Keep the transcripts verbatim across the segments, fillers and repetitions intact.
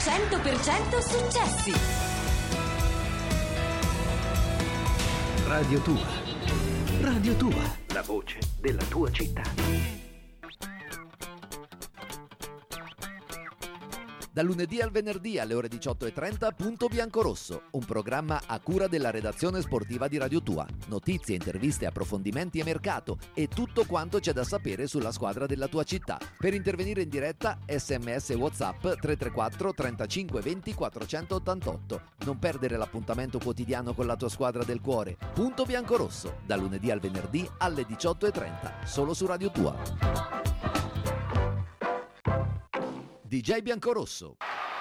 cento per cento successi. Radio Tua. Radio Tua. La voce della tua città. Dal lunedì al venerdì alle ore diciotto e trenta, Punto Biancorosso, un programma a cura della redazione sportiva di Radio Tua. Notizie, interviste, approfondimenti e mercato e tutto quanto c'è da sapere sulla squadra della tua città. Per intervenire in diretta, sms e WhatsApp tre tre quattro trentacinque venti quattrocentottantotto. Non perdere l'appuntamento quotidiano con la tua squadra del cuore. Punto Biancorosso, dal lunedì al venerdì alle diciotto e trenta, solo su Radio Tua. D J Biancorosso.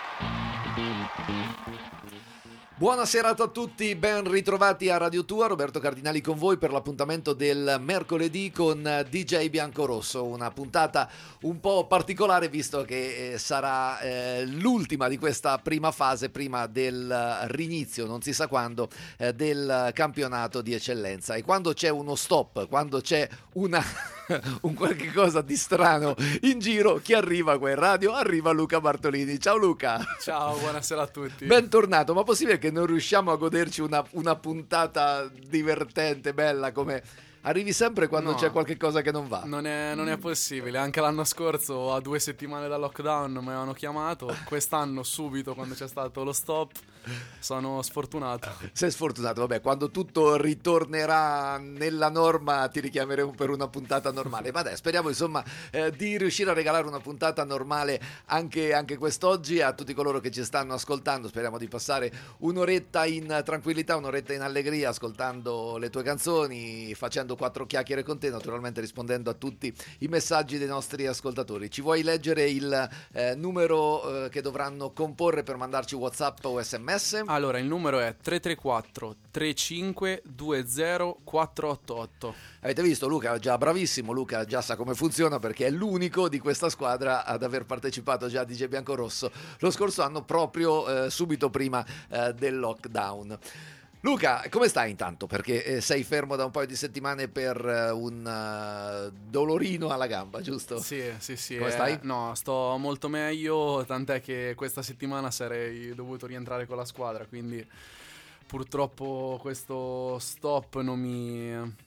Buona serata a tutti, ben ritrovati a Radio Tua. Roberto Cardinali con voi per l'appuntamento del mercoledì con D J Biancorosso, una puntata un po' particolare visto che eh, sarà eh, l'ultima di questa prima fase prima del rinizio, non si sa quando, eh, del campionato di eccellenza. E quando c'è uno stop, quando c'è una un qualche cosa di strano in giro, chi arriva qua in radio? Arriva Luca Bartolini. Ciao Luca. Ciao, buonasera a tutti. Bentornato, ma possibile che non riusciamo a goderci una, una puntata divertente, bella come... Arrivi sempre quando no, c'è qualche cosa che non va. Non è, non è possibile. Anche l'anno scorso, a due settimane dal lockdown, mi avevano chiamato. Quest'anno, subito, quando c'è stato lo stop, sono sfortunato. Sei sfortunato, vabbè, quando tutto ritornerà nella norma ti richiameremo per una puntata normale. Ma dai, speriamo insomma eh, di riuscire a regalare una puntata normale anche, anche quest'oggi a tutti coloro che ci stanno ascoltando. Speriamo di passare un'oretta in tranquillità, un'oretta in allegria, ascoltando le tue canzoni, facendo quattro chiacchiere con te, naturalmente rispondendo a tutti i messaggi dei nostri ascoltatori. Ci vuoi leggere il eh, numero eh, che dovranno comporre per mandarci WhatsApp o sms? Allora, il numero è tre tre quattro trentacinque venti quattrocentottantotto. Avete visto, Luca già bravissimo, Luca già sa come funziona perché è l'unico di questa squadra ad aver partecipato già a D J Biancorosso lo scorso anno, proprio eh, subito prima eh, del lockdown. Luca, come stai intanto? Perché eh, sei fermo da un paio di settimane per uh, un uh, dolorino alla gamba, giusto? Sì, sì, sì. Come eh, stai? No, sto molto meglio, tant'è che questa settimana sarei dovuto rientrare con la squadra, quindi purtroppo questo stop non mi...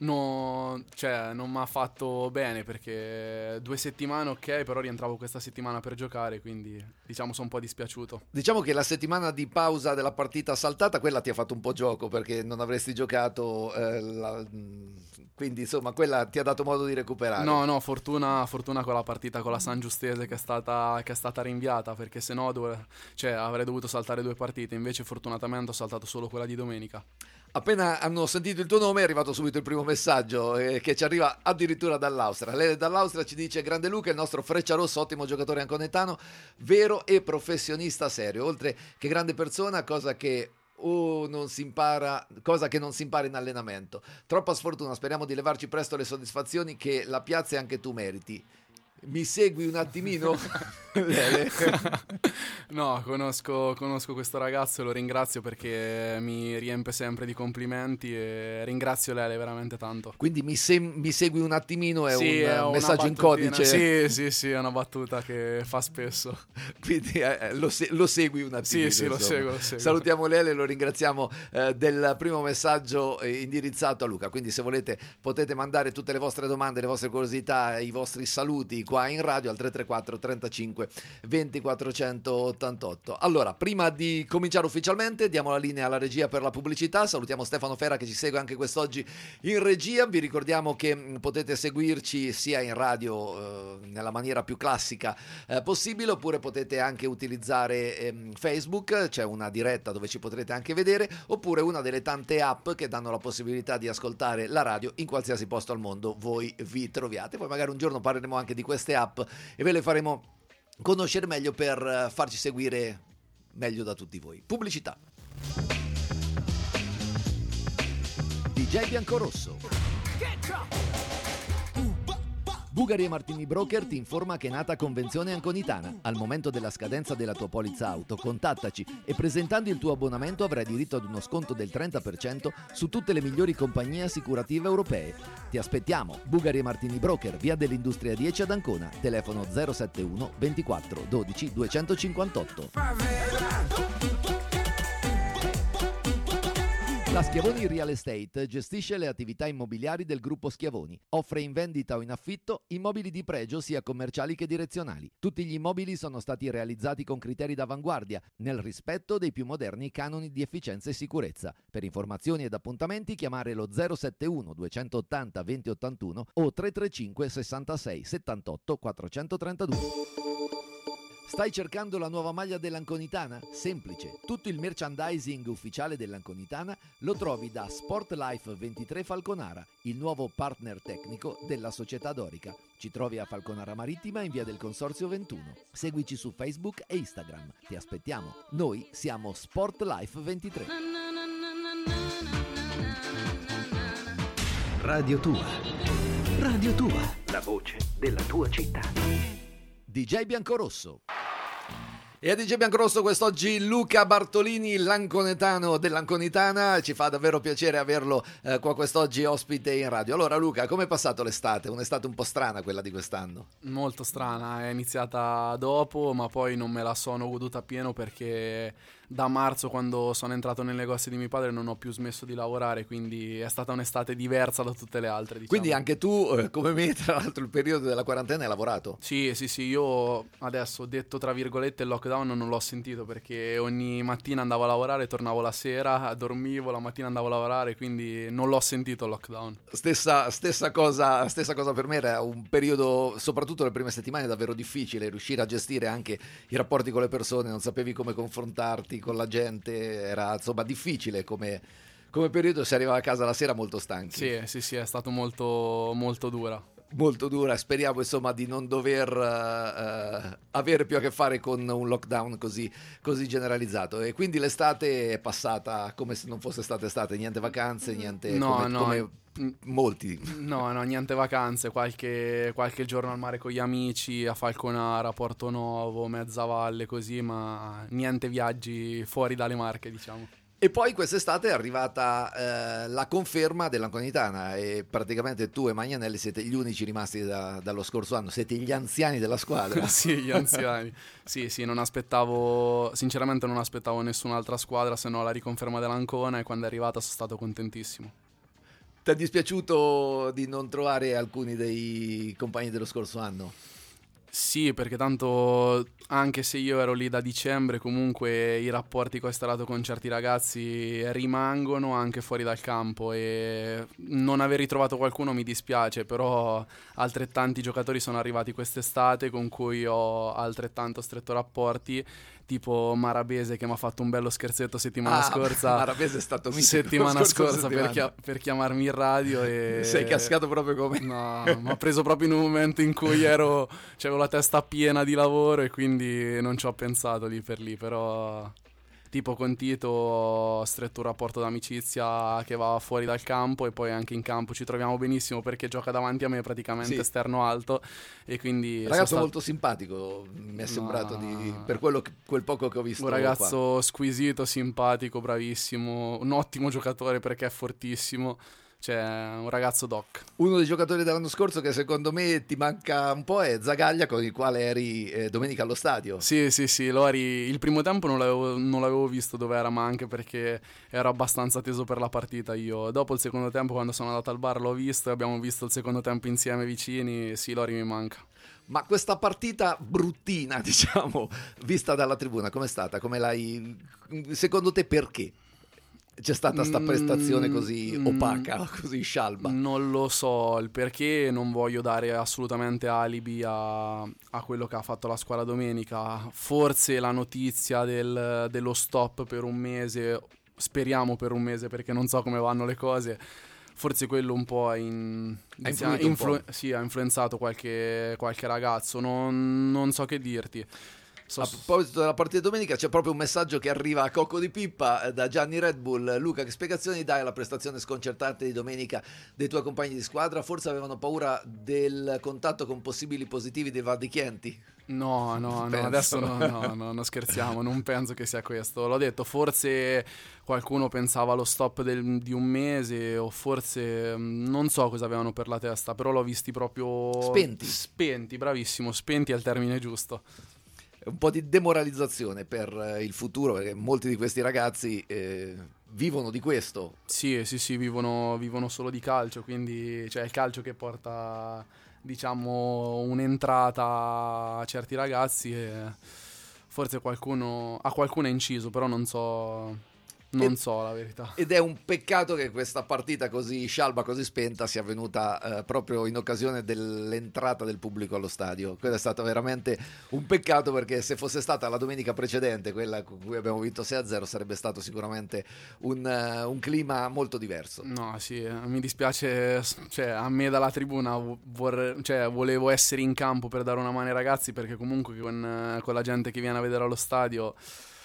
No, cioè non mi ha fatto bene perché due settimane ok, però rientravo questa settimana per giocare, quindi diciamo sono un po' dispiaciuto. Diciamo che la settimana di pausa della partita saltata, quella ti ha fatto un po' gioco perché non avresti giocato, eh, la... quindi insomma quella ti ha dato modo di recuperare. No, no, fortuna, fortuna con la partita con la San Giustese che è stata, che è stata rinviata, perché sennò dove... cioè, avrei dovuto saltare due partite, invece fortunatamente ho saltato solo quella di domenica. Appena hanno sentito il tuo nome è arrivato subito il primo messaggio eh, che ci arriva addirittura dall'Austria. Lei dall'Austria ci dice: grande Luca, il nostro Frecciarosso, ottimo giocatore anconetano, vero e professionista serio, oltre che grande persona, cosa che oh, non si impara, cosa che non si impara in allenamento. Troppa sfortuna, speriamo di levarci presto le soddisfazioni che la piazza e anche tu meriti. Mi segui un attimino? No, conosco, conosco questo ragazzo e lo ringrazio perché mi riempie sempre di complimenti e ringrazio Lele veramente tanto. Quindi mi, se- mi segui un attimino è sì, un è messaggio in codice? Sì, sì, sì, è una battuta che fa spesso. Quindi eh, lo, se- lo segui un attimino? Sì, sì, lo seguo, lo seguo. Salutiamo Lele, lo ringraziamo eh, del primo messaggio eh, indirizzato a Luca. Quindi se volete potete mandare tutte le vostre domande, le vostre curiosità, i vostri saluti qua in radio al tre tre quattro trentacinque venti quattrocentottantotto. Allora, prima di cominciare ufficialmente diamo la linea alla regia per la pubblicità. Salutiamo Stefano Fera che ci segue anche quest'oggi in regia. Vi ricordiamo che mh, potete seguirci sia in radio eh, nella maniera più classica eh, possibile, oppure potete anche utilizzare ehm, Facebook, c'è una diretta dove ci potrete anche vedere, oppure una delle tante app che danno la possibilità di ascoltare la radio in qualsiasi posto al mondo voi vi troviate. Poi magari un giorno parleremo anche di queste app e ve le faremo conoscere meglio per farci seguire meglio da tutti voi. Pubblicità. D J Biancorosso. Bugari e Martini Broker ti informa che è nata Convenzione Anconitana. Al momento della scadenza della tua polizza auto, contattaci e presentando il tuo abbonamento avrai diritto ad uno sconto del trenta per cento su tutte le migliori compagnie assicurative europee. Ti aspettiamo, Bugari e Martini Broker, via dell'Industria dieci ad Ancona, telefono zero sette uno ventiquattro dodici duecentocinquantotto. La Schiavoni Real Estate gestisce le attività immobiliari del gruppo Schiavoni. Offre in vendita o in affitto immobili di pregio sia commerciali che direzionali. Tutti gli immobili sono stati realizzati con criteri d'avanguardia, nel rispetto dei più moderni canoni di efficienza e sicurezza. Per informazioni ed appuntamenti chiamare lo zero sette uno duecentottanta venti ottantuno o tre tre cinque sessantasei settantotto quattrocentotrentadue. Stai cercando la nuova maglia dell'Anconitana? Semplice, tutto il merchandising ufficiale dell'Anconitana lo trovi da Sportlife ventitré Falconara, il nuovo partner tecnico della società Dorica. Ci trovi a Falconara Marittima in via del Consorzio ventuno. Seguici su Facebook e Instagram. Ti aspettiamo. Noi siamo Sportlife ventitré. Radio Tua. Radio Tua. La voce della tua città. D J Biancorosso. E a D J Biancorosso quest'oggi Luca Bartolini, l'anconetano dell'Anconitana. Ci fa davvero piacere averlo eh, qua quest'oggi ospite in radio. Allora Luca, come è passato l'estate? Un'estate un po' strana quella di quest'anno. Molto strana, è iniziata dopo, ma poi non me la sono goduta appieno perché da marzo, quando sono entrato nel negozio di mio padre, non ho più smesso di lavorare, quindi è stata un'estate diversa da tutte le altre, diciamo. Quindi anche tu, eh, come me, tra l'altro il periodo della quarantena hai lavorato? Sì, sì, sì, io adesso, detto tra virgolette, il lockdown non l'ho sentito perché ogni mattina andavo a lavorare, tornavo la sera, dormivo, la mattina andavo a lavorare, quindi non l'ho sentito il lockdown. Stessa, stessa cosa, stessa cosa per me, era un periodo, soprattutto le prime settimane, davvero difficile, riuscire a gestire anche i rapporti con le persone, non sapevi come confrontarti con la gente, era insomma difficile come, come periodo, si arrivava a casa la sera molto stanchi. Sì, sì, sì, è stato molto, molto dura. Molto dura, speriamo insomma di non dover uh, uh, avere più a che fare con un lockdown così, così generalizzato. E quindi l'estate è passata come se non fosse stata estate, niente vacanze, niente no, come, no. come molti. No, no, niente vacanze, qualche, qualche giorno al mare con gli amici, a Falconara, Porto Novo, Mezzavalle, così, ma niente viaggi fuori dalle Marche, diciamo. E poi quest'estate è arrivata eh, la conferma dell'Anconitana e praticamente tu e Magnanelli siete gli unici rimasti da, dallo scorso anno, siete gli anziani della squadra. Sì, gli anziani. Sì, sì, non aspettavo, sinceramente non aspettavo nessun'altra squadra se no la riconferma dell'Ancona, e quando è arrivata sono stato contentissimo. Ti è dispiaciuto di non trovare alcuni dei compagni dello scorso anno? Sì, perché tanto anche se io ero lì da dicembre, comunque i rapporti che ho instaurato con certi ragazzi rimangono anche fuori dal campo, e non aver ritrovato qualcuno mi dispiace, però altrettanti giocatori sono arrivati quest'estate con cui ho altrettanto stretto rapporti, tipo Marabese che mi ha fatto un bello scherzetto settimana ah, scorsa. Marabese è stato mitico settimana scorsa per, chia- per chiamarmi in radio e sei cascato proprio come no, mi ha preso proprio in un momento in cui ero c'avevo la testa piena di lavoro e quindi non ci ho pensato lì per lì, però tipo con Tito ho stretto un rapporto d'amicizia che va fuori dal campo, e poi anche in campo ci troviamo benissimo perché gioca davanti a me praticamente, sì, esterno alto, e quindi ragazzo stato... molto simpatico mi è sembrato, no, di, per quello che, quel poco che ho visto. Un ragazzo qua. squisito, simpatico, bravissimo, un ottimo giocatore perché è fortissimo. Cioè, un ragazzo doc. Uno dei giocatori dell'anno scorso che secondo me ti manca un po' è Zagaglia, con il quale eri eh, domenica allo stadio. Sì, sì, sì, lo eri. Il primo tempo non l'avevo, non l'avevo visto dove era, ma anche perché ero abbastanza teso per la partita io. Dopo il secondo tempo, quando sono andato al bar, l'ho visto e abbiamo visto il secondo tempo insieme vicini. Sì, Lori mi manca. Ma questa partita bruttina, diciamo, vista dalla tribuna, com'è stata? Come l'hai... Secondo te perché c'è stata sta prestazione così mm, opaca, così scialba? Non lo so il perché, non voglio dare assolutamente alibi a, a quello che ha fatto la squadra domenica. Forse la notizia del, dello stop per un mese, speriamo per un mese perché non so come vanno le cose, forse quello un po' ha, in, ha, influ- influ- sì, ha influenzato qualche, qualche ragazzo, non, non so che dirti. So, a proposito della partita domenica, c'è proprio un messaggio che arriva a Cocco di Pippa eh, da Gianni Red Bull. Luca, che spiegazioni dai alla prestazione sconcertante di domenica dei tuoi compagni di squadra? Forse avevano paura del contatto con possibili positivi dei Vardichienti? No, no, no, adesso no, no, no, no, scherziamo, non penso che sia questo. L'ho detto, forse qualcuno pensava allo stop del, di un mese, o forse non so cosa avevano per la testa, però l'ho visti proprio spenti. Spenti, bravissimo, spenti è il termine giusto. Un po' di demoralizzazione per il futuro, perché molti di questi ragazzi eh, vivono di questo. Sì, sì, sì, vivono, vivono solo di calcio, quindi cioè, è il calcio che porta, diciamo, un'entrata a certi ragazzi, e forse qualcuno a qualcuno è inciso, però non so non ed, so la verità. Ed è un peccato che questa partita così scialba, così spenta, sia avvenuta eh, proprio in occasione dell'entrata del pubblico allo stadio. Quello è stato veramente un peccato, perché se fosse stata la domenica precedente, quella con cui abbiamo vinto sei a zero, sarebbe stato sicuramente un, uh, un clima molto diverso. No, sì, mi dispiace, cioè a me dalla tribuna vorrei, cioè, volevo essere in campo per dare una mano ai ragazzi, perché comunque con, con la gente che viene a vedere allo stadio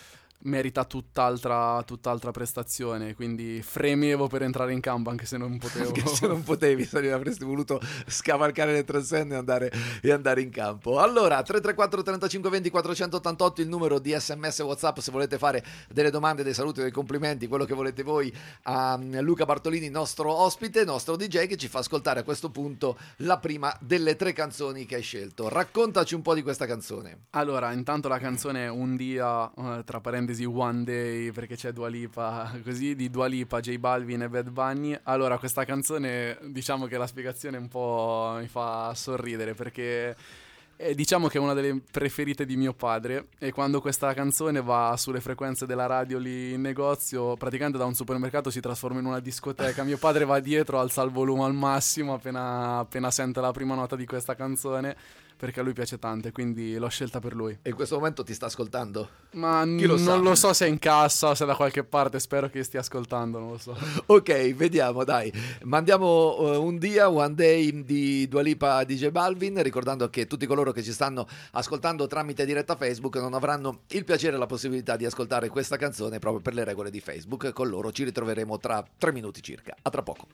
merita tutt'altra, tutt'altra prestazione, quindi fremevo per entrare in campo, anche se non potevo. Anche se non potevi, se avresti voluto scavalcare le transenne e andare, e andare in campo. Allora, tre tre quattro trentacinque venti quattrocentottantotto il numero di sms e WhatsApp se volete fare delle domande, dei saluti, dei complimenti, quello che volete voi a Luca Bartolini, nostro ospite, nostro D J, che ci fa ascoltare a questo punto la prima delle tre canzoni che hai scelto. Raccontaci un po' di questa canzone. Allora, intanto la canzone è Un dia, tra parentesi One Day, perché c'è Dua Lipa, così, di Dua Lipa, J Balvin e Bad Bunny. Allora, questa canzone, diciamo che la spiegazione un po' mi fa sorridere, perché è, diciamo che è una delle preferite di mio padre, e quando questa canzone va sulle frequenze della radio lì in negozio, praticamente da un supermercato si trasforma in una discoteca. Mio padre va dietro, alza il volume al massimo appena, appena sente la prima nota di questa canzone, perché a lui piace tanto, e quindi l'ho scelta per lui. E in questo momento ti sta ascoltando? Ma Chi lo n- sa? non lo so se è in cassa o se è da qualche parte, spero che stia ascoltando, non lo so. Ok, vediamo, dai. Mandiamo uh, Un dia, One Day di Dua Lipa D J Balvin, ricordando che tutti coloro che ci stanno ascoltando tramite diretta Facebook non avranno il piacere e la possibilità di ascoltare questa canzone proprio per le regole di Facebook. Con loro ci ritroveremo tra tre minuti circa. A tra poco.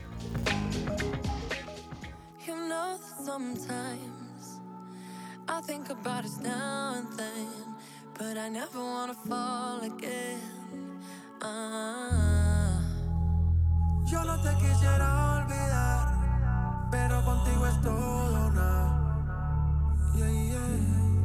You know that sometimes I think about us now and then, but I never wanna fall again. Ah. Yo no te quisiera olvidar, pero contigo es todo una. Yeah, yeah.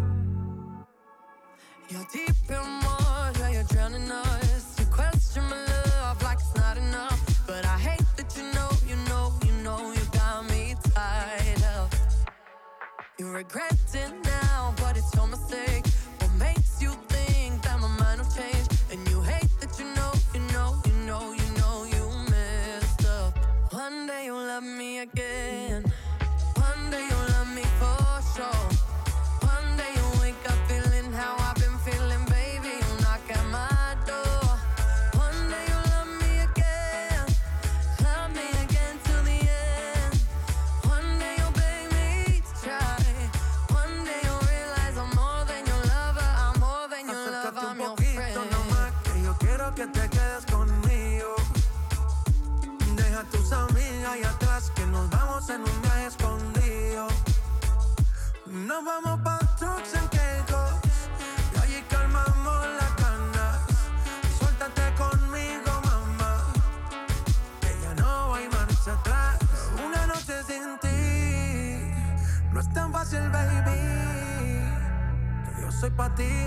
You're deep in water, you're drowning us. You question my love like it's not enough, but I hate that you know, you know, you know you got me tied up. You regret it now, but it's your mistake. What makes you think that my mind will change? And you hate that you know, you know, you know, you know you messed up. One day you'll love me again. One day you'll love me for sure. One day you'll wake up feeling how I've been feeling, baby. You'll knock at my door. One day you'll love me again. Love me again till the end. One day you'll beg me to try. One day you'll realize I'm more than your lover. I'm more than your love, Acércate I'm un your poquito friend. nomás, que yo quiero que te quedes conmigo. Deja a tus amigas ahí atrás, que nos vamos en un viaje escondido. Nos vamos pa' trucks en Caicos, y allí calmamos las ganas. Suéltate conmigo, mamá, que ya no hay marcha atrás. Una noche sin ti no es tan fácil, baby, que yo soy pa' ti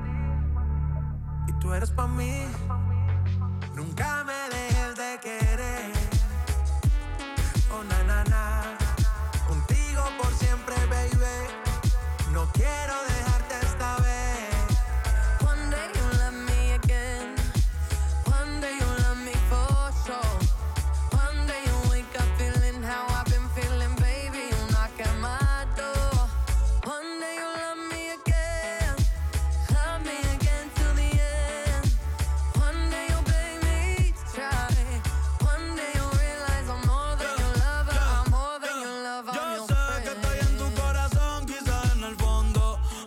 y tú eres pa' mí. Nunca me dejes de querer. Oh, na, na, na. Contigo por siempre, baby. No quiero dejarte esta vez. One day you'll love me again. One day you'll love me for sure. One day you'll wake up feeling how I've been feeling, baby. You'll knock at my door. One day you'll love me again. Love me again till the end. One day you'll beg me to try. One day you'll realize I'm more than your lover. I'm more than your lover, I'm Yo your sé que estoy en tu friend. corazón, quizás en el fondo.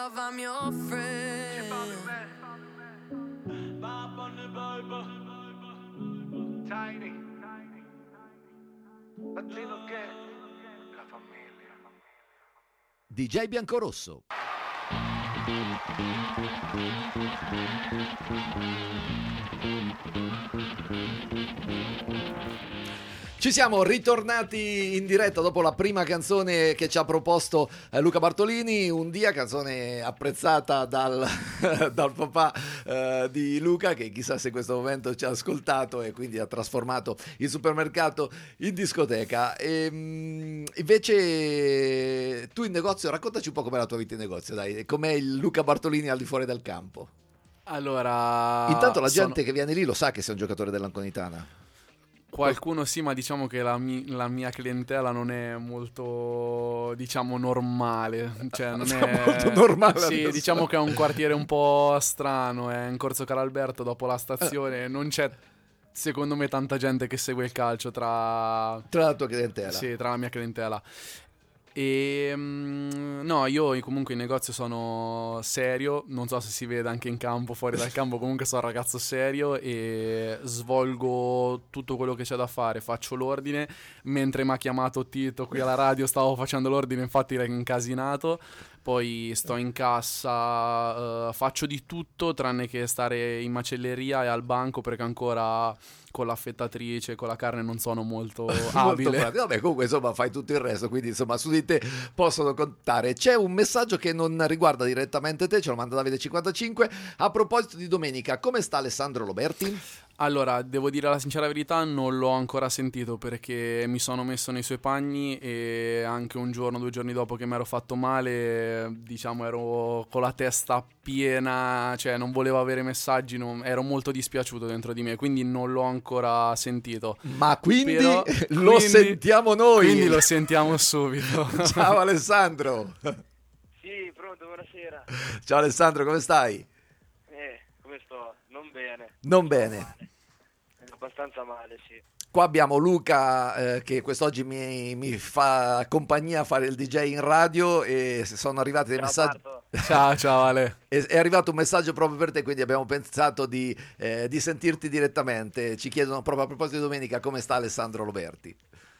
love, I'm your friend. Tiny, latino che la famiglia. D J Biancorosso. Ci siamo ritornati in diretta dopo la prima canzone che ci ha proposto eh, Luca Bartolini, Un Dia, canzone apprezzata dal, dal papà eh, di Luca, che chissà se in questo momento ci ha ascoltato e quindi ha trasformato il supermercato in discoteca. E, mh, invece tu in negozio, raccontaci un po' com'è la tua vita in negozio, dai, com'è il Luca Bartolini al di fuori del campo. Allora, Intanto la sono... gente che viene lì lo sa che sei un giocatore dell'Anconitana. Qualcuno sì, ma diciamo che la, mi- la mia clientela non è molto, diciamo, normale. Cioè, non è molto normale. Sì, adesso. diciamo che è un quartiere un po' strano. È in Corso Caralberto, dopo la stazione. Non c'è, secondo me, tanta gente che segue il calcio tra... Tra la tua clientela. Sì, tra la mia clientela. E mm, no, io comunque in negozio sono serio, non so se si vede anche in campo, fuori dal campo, comunque sono un ragazzo serio e svolgo tutto quello che c'è da fare, faccio l'ordine, mentre mi ha chiamato Tito qui alla radio stavo facendo l'ordine, infatti l'ho incasinato, poi sto in cassa, uh, faccio di tutto tranne che stare in macelleria e al banco perché ancora... con l'affettatrice, con la carne non sono molto abile. Molto Vabbè, comunque insomma fai tutto il resto, quindi insomma su di te possono contare. C'è un messaggio che non riguarda direttamente te, ce lo manda Davide cinquantacinque. A proposito di domenica, come sta Alessandro Loberti? Allora, devo dire la sincera verità, non l'ho ancora sentito perché mi sono messo nei suoi panni e anche un giorno, due giorni dopo che mi ero fatto male, diciamo ero con la testa piena, cioè non volevo avere messaggi, non, ero molto dispiaciuto dentro di me, quindi non l'ho ancora sentito. Ma quindi Però, lo quindi, sentiamo noi. Quindi lo sentiamo subito. Ciao Alessandro. Sì, pronto, buonasera. Ciao Alessandro, come stai? Eh, come sto? Non bene. Non bene. Male. Abbastanza male, sì. Qua abbiamo Luca eh, che quest'oggi mi, mi fa compagnia a fare il D J in radio e sono arrivati dei Ciao, messaggi. Barto. Ciao, ciao Ale. È, è arrivato un messaggio proprio per te, quindi abbiamo pensato di, eh, di sentirti direttamente. Ci chiedono proprio a proposito di domenica come sta Alessandro Loberti.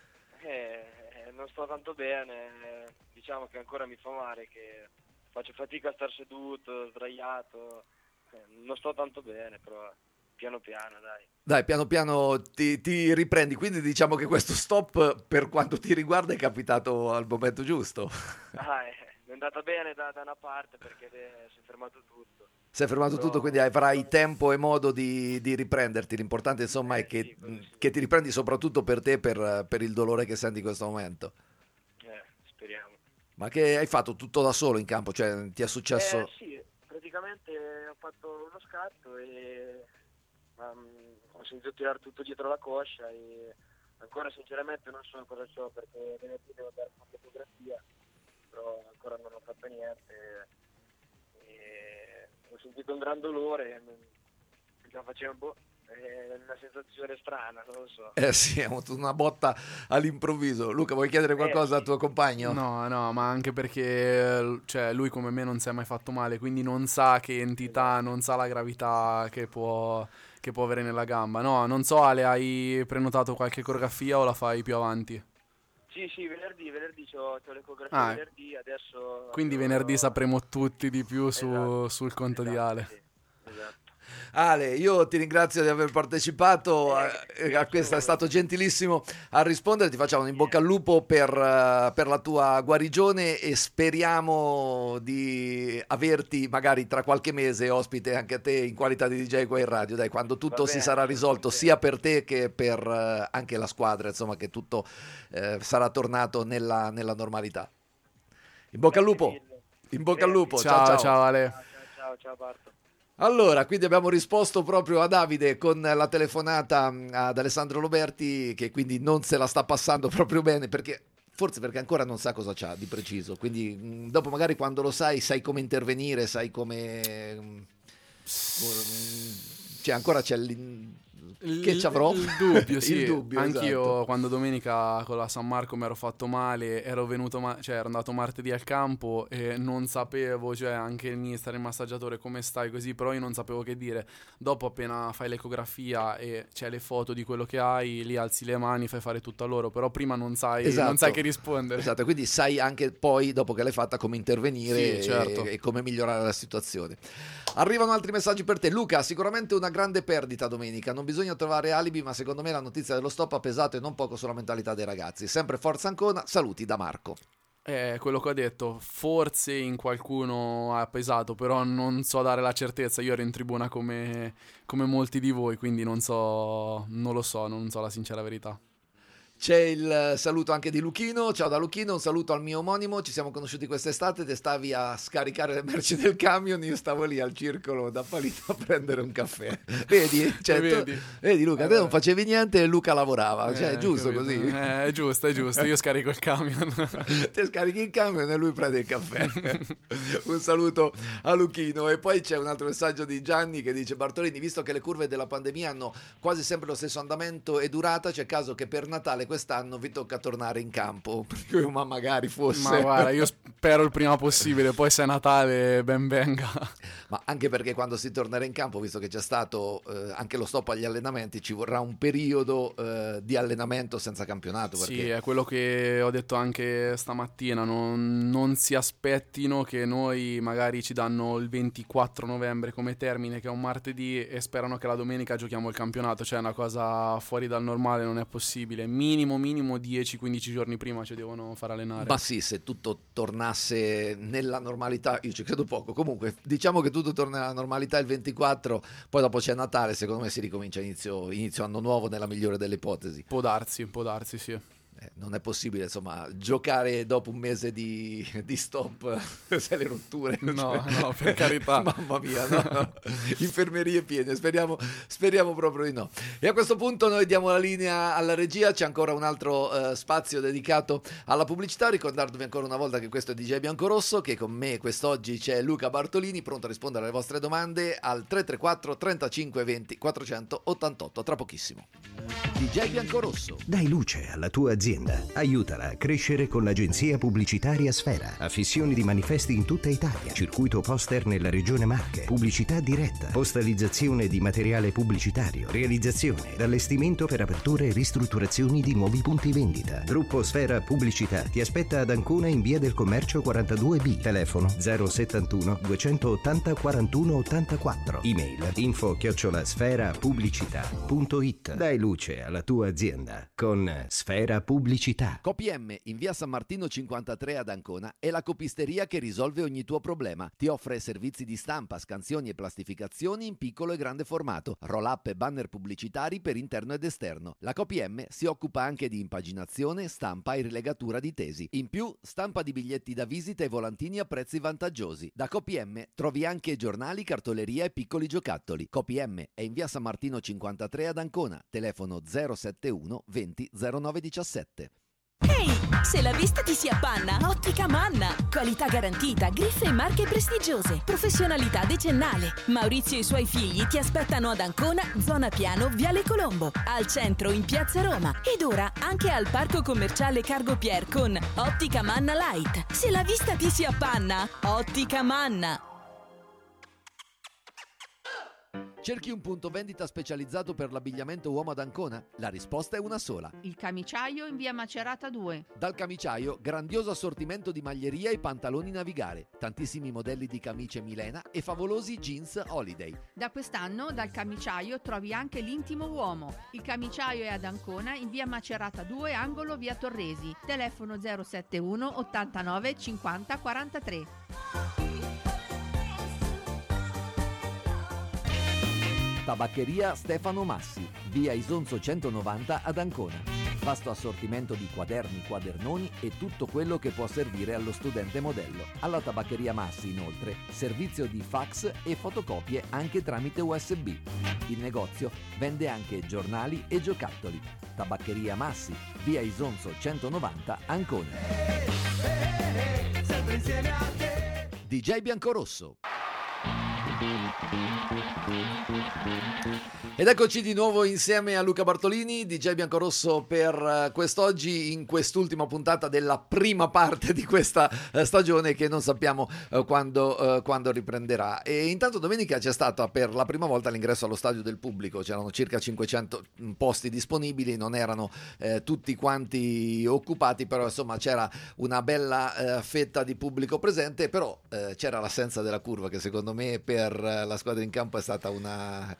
Eh, non sto tanto bene, diciamo che ancora mi fa male, che faccio fatica a star seduto, sdraiato, eh, non sto tanto bene, però piano piano, dai. Dai, piano piano ti, ti riprendi, quindi diciamo che questo stop per quanto ti riguarda è capitato al momento giusto. Ah, eh, è andata bene da, da una parte perché eh, si è fermato tutto. Si è fermato Però- tutto, quindi avrai tempo e modo di, di riprenderti. L'importante insomma è Eh, che, sì, quello sì. che ti riprendi soprattutto per te, per, per il dolore che senti in questo momento. Eh, speriamo. Ma che hai fatto tutto da solo in campo? Cioè ti è successo... Eh, sì, praticamente ho fatto uno scatto e um, ho sentito tirare tutto dietro la coscia e ancora sinceramente non so cosa c'ho perché venerdì devo andare a fare fotografia, però ancora non ho fatto niente e ho sentito un gran dolore e mi mi faceva un po', è una sensazione strana, non lo so. Eh sì, è avuto una botta all'improvviso. Luca, vuoi chiedere qualcosa Eh, al tuo compagno? No, no, ma anche perché cioè, lui come me non si è mai fatto male, quindi non sa che entità, non sa la gravità che può, che può avere nella gamba. No, non so, Ale, hai prenotato qualche ecografia o la fai più avanti? Sì, sì, venerdì, venerdì c'ho, c'ho l'ecografia Ah, venerdì, adesso... Quindi devo- venerdì sapremo tutti di più su- Esatto, sul conto di esatto, Ale. sì, esatto. Ale, io ti ringrazio di aver partecipato a, Eh, a questa, è stato gentilissimo a rispondere, ti facciamo un in bocca al lupo per, eh, per la tua guarigione e speriamo di averti magari tra qualche mese ospite anche a te in qualità di D J qua in radio, dai, quando tutto Va si bene, sarà risolto va bene. sia per te che per eh, anche la squadra, insomma che tutto eh, sarà tornato nella, nella normalità. In bocca al lupo, Grazie mille. in bocca al lupo, Ciao, ciao, ciao. Ale. Ciao, ciao, ciao Barto. Allora, quindi abbiamo risposto proprio a Davide con la telefonata ad Alessandro Loberti, che quindi non se la sta passando proprio bene, perché forse perché ancora non sa cosa c'ha di preciso. Quindi mh, dopo magari quando lo sai, sai come intervenire, sai come... mh, mh, cioè ancora c'è l'in- che ci avrò? Il dubbio, sì. Il dubbio, Anch'io esatto. quando domenica con la San Marco mi ero fatto male, ero venuto ma- cioè ero andato martedì al campo e non sapevo, cioè anche il mister, il massaggiatore, come stai così, però io non sapevo che dire. Dopo appena fai l'ecografia e c'è le foto di quello che hai, lì alzi le mani, fai fare tutto a loro, però prima non sai, Esatto. non sai che rispondere. Esatto, quindi sai anche poi, dopo che l'hai fatta, come intervenire Sì, certo. e, e come migliorare la situazione. Arrivano altri messaggi per te. Luca, sicuramente una grande perdita domenica, non bisogna trovare alibi, ma secondo me la notizia dello stop ha pesato e non poco sulla mentalità dei ragazzi. Sempre forza Ancona, saluti da Marco. Eh, quello che ho detto, forse in qualcuno ha pesato, però non so dare la certezza. Io ero in tribuna come, come molti di voi, quindi non so, non lo so, non so la sincera verità. C'è il saluto anche di Luchino. Ciao da Luchino, un saluto al mio omonimo. Ci siamo conosciuti quest'estate, te stavi a scaricare le merci del camion, io stavo lì al circolo da Palito a prendere un caffè. Vedi? Cioè, Vedi? Tu, vedi Luca, Eh, te non facevi niente e Luca lavorava, cioè è Eh, giusto capito? così. Eh, è giusto, è giusto, io scarico il camion. Te scarichi il camion e lui prende il caffè. Un saluto a Luchino. E poi c'è un altro messaggio di Gianni che dice: Bartolini, visto che le curve della pandemia hanno quasi sempre lo stesso andamento e durata, c'è caso che per Natale quest'anno vi tocca tornare in campo. Ma magari fosse. Ma guarda, io spero il prima possibile, poi se è Natale ben venga. Ma anche perché quando si tornerà in campo, visto che c'è stato eh, anche lo stop agli allenamenti, ci vorrà un periodo eh, di allenamento senza campionato. Perché... Sì, è quello che ho detto anche stamattina, non, non si aspettino che noi magari ci danno il ventiquattro novembre come termine, che è un martedì, e sperano che la domenica giochiamo il campionato. Cioè è una cosa fuori dal normale, non è possibile. Minimo, minimo dieci quindici giorni prima ci devono far allenare. Ma sì, se tutto tornasse nella normalità, io ci credo poco. Comunque, diciamo che tutto torna alla normalità il ventiquattro, poi dopo c'è Natale, secondo me si ricomincia inizio, inizio anno nuovo nella migliore delle ipotesi. Può darsi, può darsi, sì. Eh, non è possibile, insomma, giocare dopo un mese di, di stop, se le rotture. No, cioè... no, per carità. Mamma mia, no? Infermerie piene, speriamo, speriamo proprio di no. E a questo punto noi diamo la linea alla regia, c'è ancora un altro uh, spazio dedicato alla pubblicità. Ricordarvi ancora una volta che questo è D J Biancorosso, che con me quest'oggi c'è Luca Bartolini, pronto a rispondere alle vostre domande al tre tre quattro trentacinque venti quattrocentottantotto, tra pochissimo. D J Biancorosso. Dai luce alla tua azienda. Aiutala a crescere con l'agenzia pubblicitaria Sfera. Affissioni di manifesti in tutta Italia. Circuito poster nella regione Marche. Pubblicità diretta. Postalizzazione di materiale pubblicitario. Realizzazione ed allestimento per aperture e ristrutturazioni di nuovi punti vendita. Gruppo Sfera Pubblicità ti aspetta ad Ancona in via del Commercio quarantadue B. Telefono zero settantuno duecentottanta quarantuno ottantaquattro. Email info chiocciola sfera pubblicità punto it. Dai luce alla tua azienda con Sfera Pubblicità. C P M in via San Martino cinquantatré ad Ancona è la copisteria che risolve ogni tuo problema. Ti offre servizi di stampa, scansioni e plastificazioni in piccolo e grande formato, roll-up e banner pubblicitari per interno ed esterno. La C P M si occupa anche di impaginazione, stampa e rilegatura di tesi. In più, stampa di biglietti da visita e volantini a prezzi vantaggiosi. Da C P M trovi anche giornali, cartoleria e piccoli giocattoli. C P M è in via San Martino cinquantatré ad Ancona. Telefono zero settantuno venti zero nove diciassette. Ehi, se la vista ti si appanna, Ottica Manna. Qualità garantita, griffe e marche prestigiose, professionalità decennale. Maurizio e i suoi figli ti aspettano ad Ancona, zona Piano, Viale Colombo, al centro in Piazza Roma ed ora anche al parco commerciale Cargo Pier con Ottica Manna Light. Se la vista ti si appanna, Ottica Manna. Cerchi un punto vendita specializzato per l'abbigliamento uomo ad Ancona? La risposta è una sola. Il Camiciaio in via Macerata due. Dal Camiciaio, grandioso assortimento di maglieria e pantaloni navigare, tantissimi modelli di camicie Milena e favolosi jeans Holiday. Da quest'anno dal Camiciaio trovi anche l'intimo uomo. Il Camiciaio è ad Ancona in via Macerata due, angolo via Torresi. Telefono zero settantuno ottantanove cinquanta quarantatré. Tabaccheria Stefano Massi, via Isonzo centonovanta ad Ancona. Vasto assortimento di quaderni, quadernoni e tutto quello che può servire allo studente modello. Alla Tabaccheria Massi, inoltre, servizio di fax e fotocopie anche tramite U S B. Il negozio vende anche giornali e giocattoli. Tabaccheria Massi, via Isonzo centonovanta, Ancona. D J Biancorosso. Ed eccoci di nuovo insieme a Luca Bartolini, D J Biancorosso per quest'oggi, in quest'ultima puntata della prima parte di questa stagione che non sappiamo quando, quando riprenderà. E intanto domenica c'è stata per la prima volta l'ingresso allo stadio del pubblico, c'erano circa cinquecento posti disponibili, non erano eh, tutti quanti occupati, però insomma c'era una bella eh, fetta di pubblico presente, però eh, c'era l'assenza della curva che secondo me per la squadra in campo è stata una...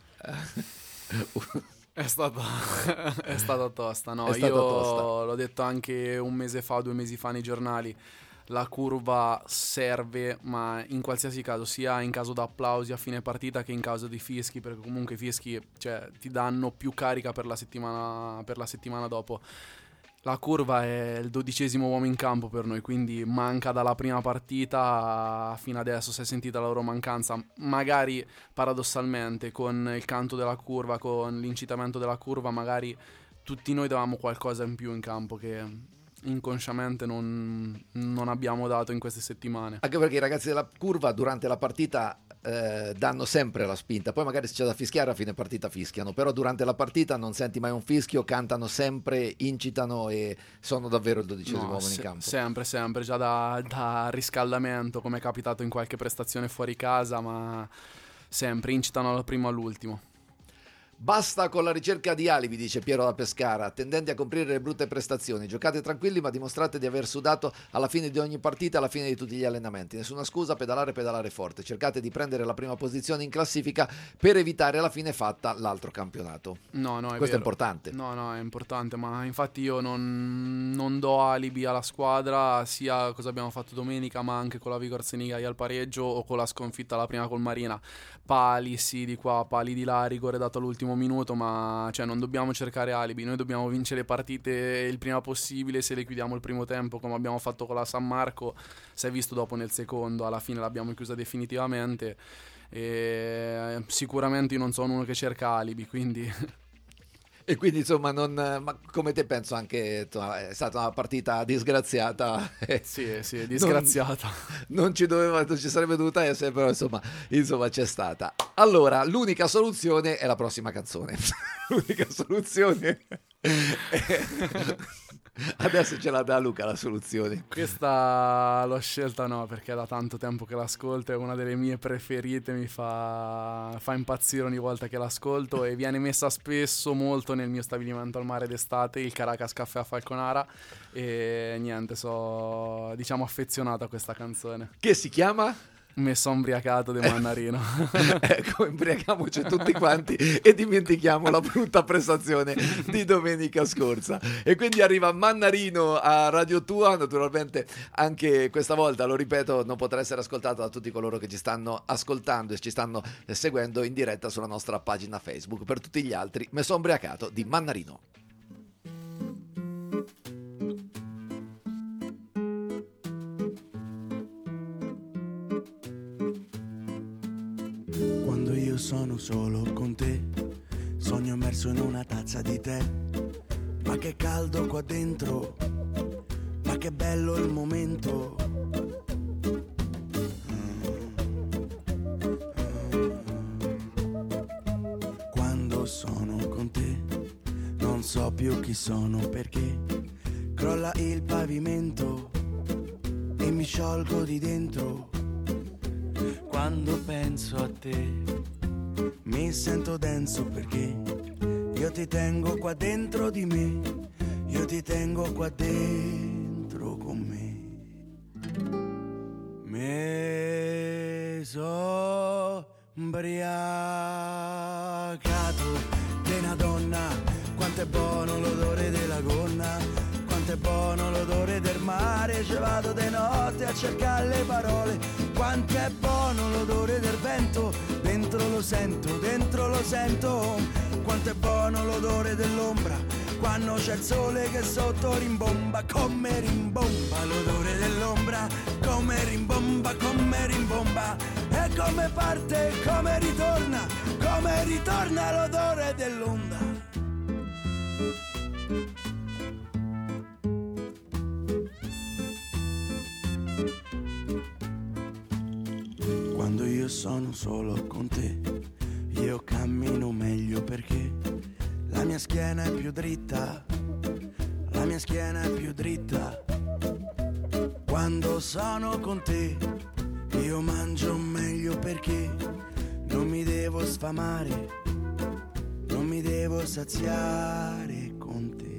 È stata, è stata tosta, no? È stata Io tosta. l'ho detto anche un mese fa, due mesi fa nei giornali. La curva serve, ma in qualsiasi caso, sia in caso di applausi a fine partita che in caso di fischi, perché comunque i fischi, cioè, ti danno più carica per la settimana, per la settimana dopo. La curva è il dodicesimo uomo in campo per noi, quindi manca dalla prima partita fino adesso. Si è sentita la loro mancanza. Magari paradossalmente con il canto della curva, con l'incitamento della curva, magari tutti noi davamo qualcosa in più in campo che inconsciamente non, non abbiamo dato in queste settimane. Anche perché i ragazzi della curva durante la partita eh, danno sempre la spinta, poi magari se c'è da fischiare a fine partita fischiano, però durante la partita non senti mai un fischio, cantano sempre, incitano e sono davvero il dodicesimo No, uomo se- in campo. Sempre, sempre, già da, da riscaldamento, come è capitato in qualche prestazione fuori casa, ma sempre incitano dal primo all'ultimo. Basta con la ricerca di alibi, dice Piero da Pescara, tendenti a coprire le brutte prestazioni. Giocate tranquilli ma dimostrate di aver sudato alla fine di ogni partita e alla fine di tutti gli allenamenti. Nessuna scusa, pedalare, pedalare forte. Cercate di prendere la prima posizione in classifica per evitare alla fine fatta l'altro campionato. No, no, è Questo vero. è importante. No, no, è importante, ma infatti io non, non do alibi alla squadra, sia cosa abbiamo fatto domenica, ma anche con la Vigor Senigai al pareggio o con la sconfitta alla prima col Marina. Pali sì di qua, pali di là, rigore dato all'ultimo minuto, ma cioè non dobbiamo cercare alibi, noi dobbiamo vincere le partite il prima possibile. Se le chiudiamo il primo tempo come abbiamo fatto con la San Marco, si è visto dopo nel secondo, alla fine l'abbiamo chiusa definitivamente. E sicuramente io non sono uno che cerca alibi, quindi E quindi insomma non, ma come te penso anche insomma, è stata una partita disgraziata. sì, sì, disgraziata. Non, non ci doveva, non ci sarebbe dovuta essere, però insomma, insomma c'è stata. Allora, l'unica soluzione è la prossima canzone. L'unica soluzione è... Adesso ce la dà Luca la soluzione. Questa l'ho scelta no, perché è da tanto tempo che l'ascolto, è una delle mie preferite, mi fa, fa impazzire ogni volta che l'ascolto e viene messa spesso molto nel mio stabilimento al mare d'estate, il Caracas Caffè a Falconara, e niente, so diciamo affezionato a questa canzone. Che si chiama? Mi sono imbriacato di Mannarino. Ecco, imbriachiamoci tutti quanti e dimentichiamo la brutta prestazione di domenica scorsa. E quindi arriva Mannarino a Radio Tua. Naturalmente anche questa volta, lo ripeto, non potrà essere ascoltato da tutti coloro che ci stanno ascoltando e ci stanno seguendo in diretta sulla nostra pagina Facebook. Per tutti gli altri, Mi sono imbriacato di Mannarino. Quando io sono solo con te, sogno immerso in una tazza di tè. Ma che caldo qua dentro, ma che bello il momento. Quando sono con te, non so più chi sono perché crolla il pavimento e mi sciolgo di dentro. Quando penso a te mi sento denso perché io ti tengo qua dentro di me, io ti tengo qua dentro con me. Me so imbriacato di una donna, quanto è buono l'odore della gonna, quanto è buono l'odore del mare, ci vado di notte a cercare le parole, quanto è buono l'odore del vento, dentro lo sento, dentro lo sento, quanto è buono l'odore dell'ombra, quando c'è il sole che sotto rimbomba, come rimbomba l'odore dell'ombra, come rimbomba, come rimbomba, e come parte, come ritorna, come ritorna l'odore dell'onda. Quando io io sono solo con te. Io cammino meglio perché la mia schiena è più dritta, la mia schiena è più dritta. Quando sono con te io mangio meglio perché non mi devo sfamare, non mi devo saziare con te.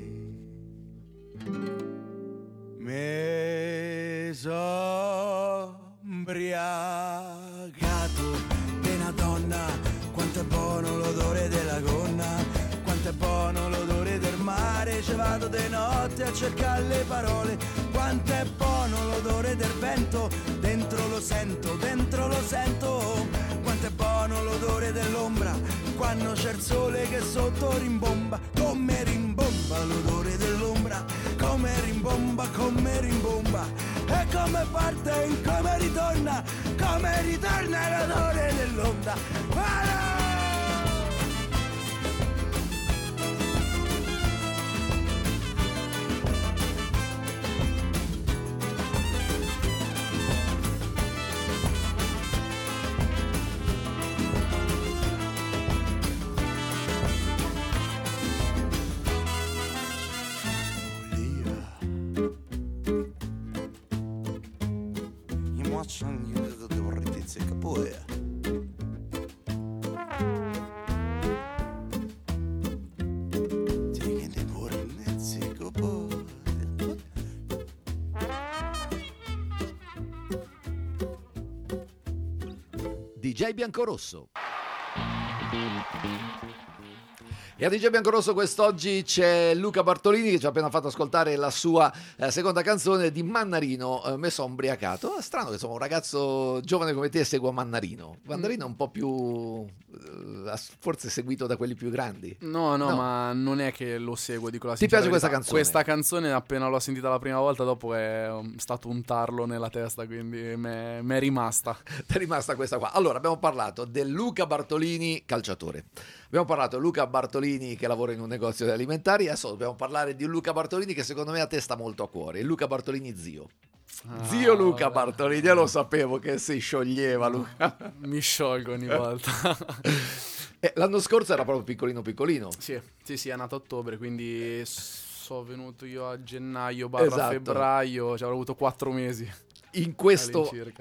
Me so ubriacato di una donna, quanto è buono l'odore della gonna, quanto è buono l'odore del mare, ci vado di notte a cercare le parole, quanto è buono l'odore del vento, dentro lo sento, dentro lo sento, quanto è buono l'odore dell'ombra, quando c'è il sole che sotto rimbomba, come rimbomba l'odore dell'ombra, come rimbomba, come rimbomba, e come parte e come ritorna, come ritorna l'odore dell'onda. Voilà! D J Biancorosso. E a D J Biancorosso quest'oggi c'è Luca Bartolini che ci ha appena fatto ascoltare la sua eh, seconda canzone di Mannarino, eh, Me son ubriacato. È strano che insomma un ragazzo giovane come te segua Mannarino. Mannarino è un po' più eh, forse seguito da quelli più grandi. No, no, No. ma non è che lo seguo, dico la Ti sincera piace questa verità. canzone? Questa canzone appena l'ho sentita la prima volta dopo è um, stato un tarlo nella testa, quindi mi è rimasta. Ti è rimasta questa qua. Allora, abbiamo parlato del Luca Bartolini calciatore. Abbiamo parlato di Luca Bartolini che lavora in un negozio di alimentari. Adesso dobbiamo parlare di un Luca Bartolini che secondo me a te sta molto a cuore. Il Luca Bartolini zio. Ah, Zio Luca vabbè. Bartolini, io lo sapevo che si scioglieva Luca. Mi sciolgo ogni volta. Eh, l'anno scorso era proprio piccolino piccolino. Sì, sì, sì, è nato a ottobre, quindi sono venuto io a gennaio barra Esatto. febbraio, ci avrò avuto quattro mesi. In questo All'incirca.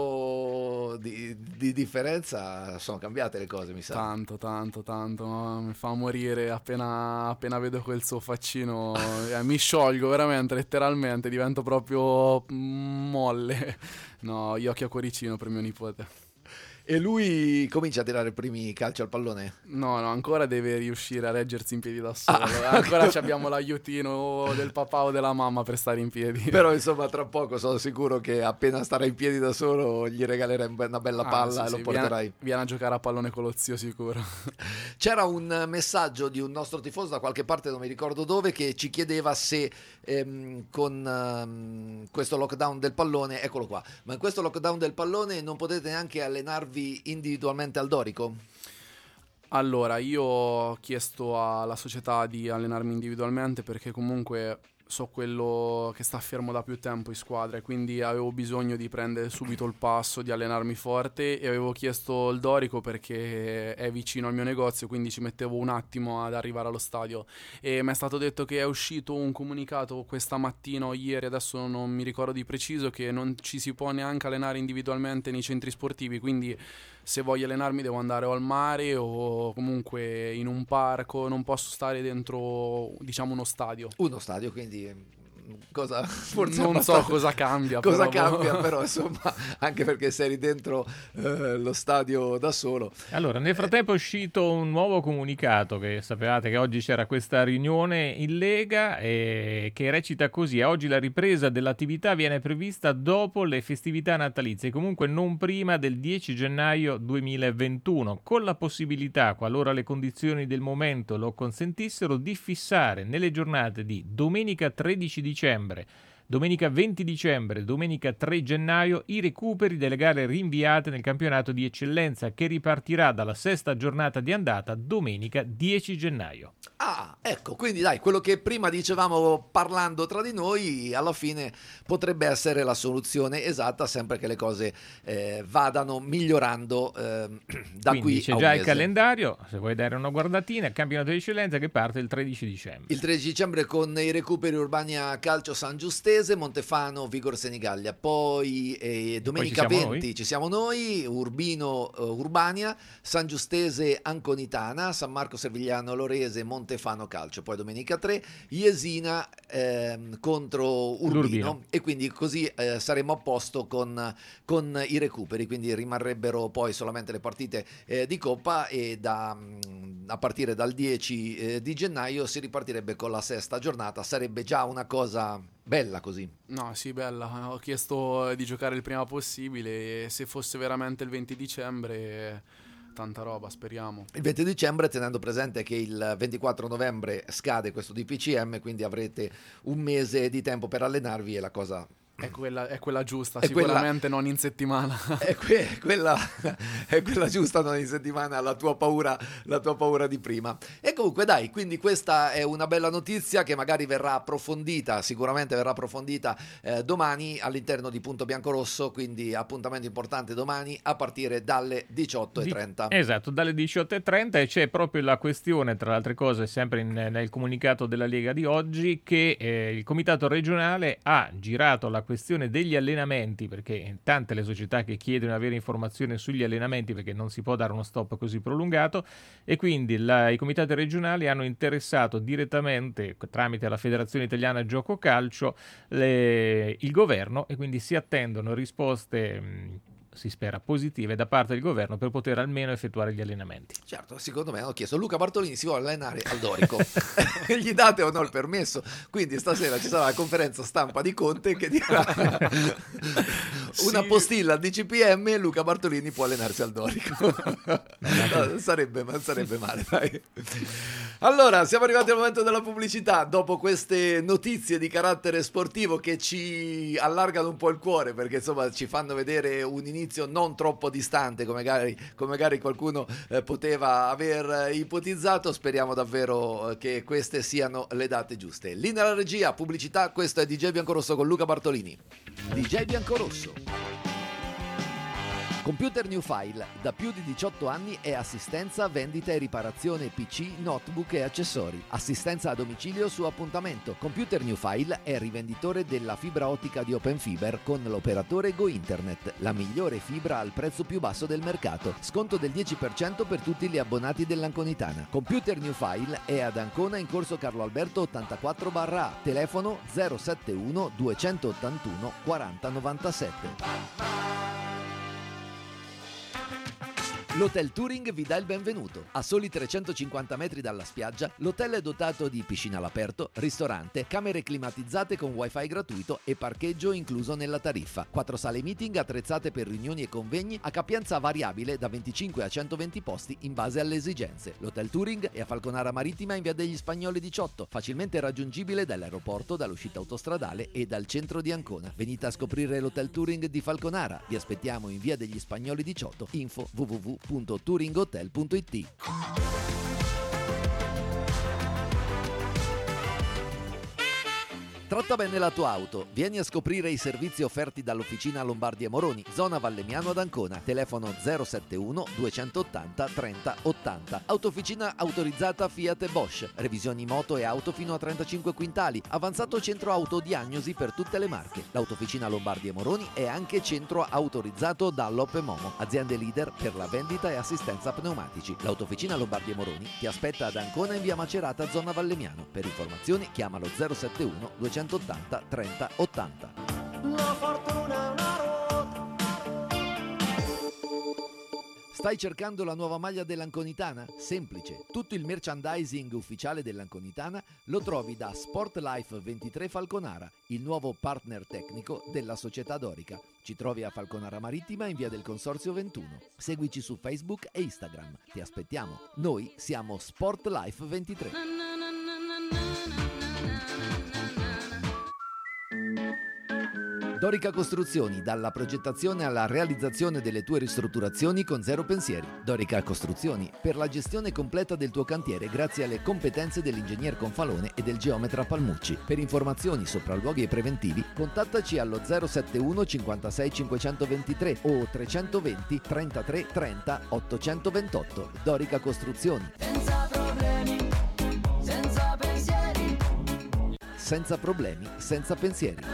anno di, di differenza sono cambiate le cose, mi sa. Tanto, tanto, tanto, no? Mi fa morire appena, appena vedo quel suo faccino, eh, mi sciolgo veramente, letteralmente, divento proprio mm, molle. No, gli occhi a cuoricino per mio nipote. E lui comincia a tirare i primi calci al pallone? No, no, ancora deve riuscire a reggersi in piedi da solo. Ah, Ancora ok. ci abbiamo l'aiutino del papà o della mamma per stare in piedi. Però insomma tra poco sono sicuro che appena starà in piedi da solo gli regalerai un be- una bella Ah, palla sì, e lo sì, porterai. Viene, viene a giocare a pallone con lo zio sicuro. C'era un messaggio di un nostro tifoso da qualche parte, non mi ricordo dove, che ci chiedeva se ehm, con ehm, questo lockdown del pallone, eccolo qua, ma in questo lockdown del pallone non potete neanche allenarvi individualmente al Dorico? Allora, io ho chiesto alla società di allenarmi individualmente perché comunque so quello che sta fermo da più tempo in squadra e quindi avevo bisogno di prendere subito il passo, di allenarmi forte, e avevo chiesto il Dorico perché è vicino al mio negozio, quindi ci mettevo un attimo ad arrivare allo stadio, e mi è stato detto che è uscito un comunicato questa mattina o ieri, adesso non mi ricordo di preciso, che non ci si può neanche allenare individualmente nei centri sportivi, quindi se voglio allenarmi devo andare o al mare o comunque in un parco, non posso stare dentro, diciamo, uno stadio. Uno stadio, quindi cosa forse Non so abbastanza- cosa cambia, cosa però- cambia però insomma, anche perché sei dentro eh, lo stadio da solo. Allora, nel frattempo è uscito un nuovo comunicato, che sapevate che oggi c'era questa riunione in Lega, eh, che recita così: a oggi la ripresa dell'attività viene prevista dopo le festività natalizie, comunque non prima del dieci gennaio duemilaventuno, con la possibilità, qualora le condizioni del momento lo consentissero, di fissare nelle giornate di domenica tredici dicembre Domenica venti dicembre, domenica tre gennaio, i recuperi delle gare rinviate nel campionato di eccellenza che ripartirà dalla sesta giornata di andata domenica dieci gennaio. Ah, ecco, quindi dai, quello che prima dicevamo parlando tra di noi, alla fine potrebbe essere la soluzione esatta, sempre che le cose eh, vadano migliorando eh, da quindi qui c'è a un già mese. il calendario, se vuoi dare una guardatina, campionato di eccellenza che parte il tredici dicembre. Il tredici dicembre con i recuperi Urbania Calcio San Giustese, Montefano Vigor Senigallia, poi eh, domenica poi ci siamo venti noi. ci siamo noi, Urbino uh, Urbania, San Giustese Anconitana, San Marco Servigliano Lorese, Montefano Calcio, poi domenica tre Jesina ehm, contro Urbino, L'Urbino. e quindi così eh, saremo a posto con, con i recuperi, quindi rimarrebbero poi solamente le partite eh, di Coppa e da, mh, a partire dal dieci eh, di gennaio si ripartirebbe con la sesta giornata, sarebbe già una cosa bella così. No, sì, bella. Ho chiesto di giocare il prima possibile e se fosse veramente il venti dicembre, tanta roba, speriamo. Il venti dicembre, tenendo presente che il ventiquattro novembre scade questo D P C M, quindi avrete un mese di tempo per allenarvi e la cosa... È quella, è quella giusta, È quella- sicuramente non in settimana. È, que- quella, è quella giusta, non in settimana, la tua paura, la tua paura di prima. E comunque dai, quindi questa è una bella notizia che magari verrà approfondita, sicuramente verrà approfondita eh, domani all'interno di Punto Biancorosso, quindi appuntamento importante domani a partire dalle diciotto e trenta. Di- esatto, dalle diciotto e trenta, e c'è proprio la questione, tra le altre cose, sempre in- nel comunicato della Lega di oggi, che eh, il comitato regionale ha girato la questione degli allenamenti, perché tante le società che chiedono di avere informazioni sugli allenamenti perché non si può dare uno stop così prolungato, e quindi la- i comitati regionali hanno interessato direttamente tramite la Federazione Italiana Gioco Calcio le- il governo, e quindi si attendono risposte mh, si spera positive da parte del governo per poter almeno effettuare gli allenamenti. Certo, secondo me hanno chiesto Luca Bartolini si vuole allenare al Dorico. Gli date o no il permesso? Quindi stasera ci sarà la conferenza stampa di Conte che dirà una Sì. postilla al D C P M, Luca Bartolini può allenarsi al Dorico. No, sarebbe, ma sarebbe male, dai. Allora, siamo arrivati al momento della pubblicità. Dopo queste notizie di carattere sportivo che ci allargano un po' il cuore, perché insomma ci fanno vedere un inizio non troppo distante come magari, come magari qualcuno eh, poteva aver ipotizzato, speriamo davvero eh, che queste siano le date giuste. Lì nella regia, pubblicità, questo è D J Biancorosso con Luca Bartolini. D J Biancorosso. Computer New File, da più di diciotto anni è assistenza, vendita e riparazione P C, notebook e accessori. Assistenza a domicilio su appuntamento. Computer New File è rivenditore della fibra ottica di Open Fiber con l'operatore Go Internet, la migliore fibra al prezzo più basso del mercato. Sconto del dieci per cento per tutti gli abbonati dell'Anconitana. Computer New File è ad Ancona in corso Carlo Alberto ottantaquattro A, telefono zero settantuno duecentottantuno quaranta novantasette. L'Hotel Touring vi dà il benvenuto. A soli trecentocinquanta metri dalla spiaggia, l'hotel è dotato di piscina all'aperto, ristorante, camere climatizzate con wifi gratuito e parcheggio incluso nella tariffa. Quattro sale meeting attrezzate per riunioni e convegni a capienza variabile da venticinque a centoventi posti in base alle esigenze. L'Hotel Touring è a Falconara Marittima in via degli Spagnoli diciotto, facilmente raggiungibile dall'aeroporto, dall'uscita autostradale e dal centro di Ancona. Venite a scoprire l'Hotel Touring di Falconara. Vi aspettiamo in via degli Spagnoli diciotto. Info w w w punto touringhotel punto i t. Tratta bene la tua auto. Vieni a scoprire i servizi offerti dall'Officina Lombardi e Moroni, zona Vallemiano ad Ancona. Telefono zero settantuno duecentottanta trenta ottanta. Autofficina autorizzata Fiat e Bosch. Revisioni moto e auto fino a trentacinque quintali. Avanzato centro autodiagnosi per tutte le marche. L'Autofficina Lombardi e Moroni è anche centro autorizzato dall'Op e Momo, aziende leader per la vendita e assistenza pneumatici. L'Autofficina Lombardi e Moroni ti aspetta ad Ancona in via Macerata, zona Vallemiano. Per informazioni chiamalo zero settantuno duecentottanta trenta ottanta. La fortuna è una ruota. Stai cercando la nuova maglia dell'Anconitana? Semplice. Tutto il merchandising ufficiale dell'Anconitana lo trovi da Sportlife ventitré Falconara, il nuovo partner tecnico della società dorica. Ci trovi a Falconara Marittima in via del Consorzio ventuno. Seguici su Facebook e Instagram. Ti aspettiamo. Noi siamo Sportlife ventitré. Dorica Costruzioni, dalla progettazione alla realizzazione delle tue ristrutturazioni con zero pensieri. Dorica Costruzioni, per la gestione completa del tuo cantiere grazie alle competenze dell'ingegner Confalone e del geometra Palmucci. Per informazioni, sopralluoghi e preventivi, contattaci allo zero sette uno cinquantasei cinquecentoventitré o trecentoventi trentatré trenta ottocentoventotto. Dorica Costruzioni. Senza problemi, senza pensieri. Senza problemi, senza pensieri.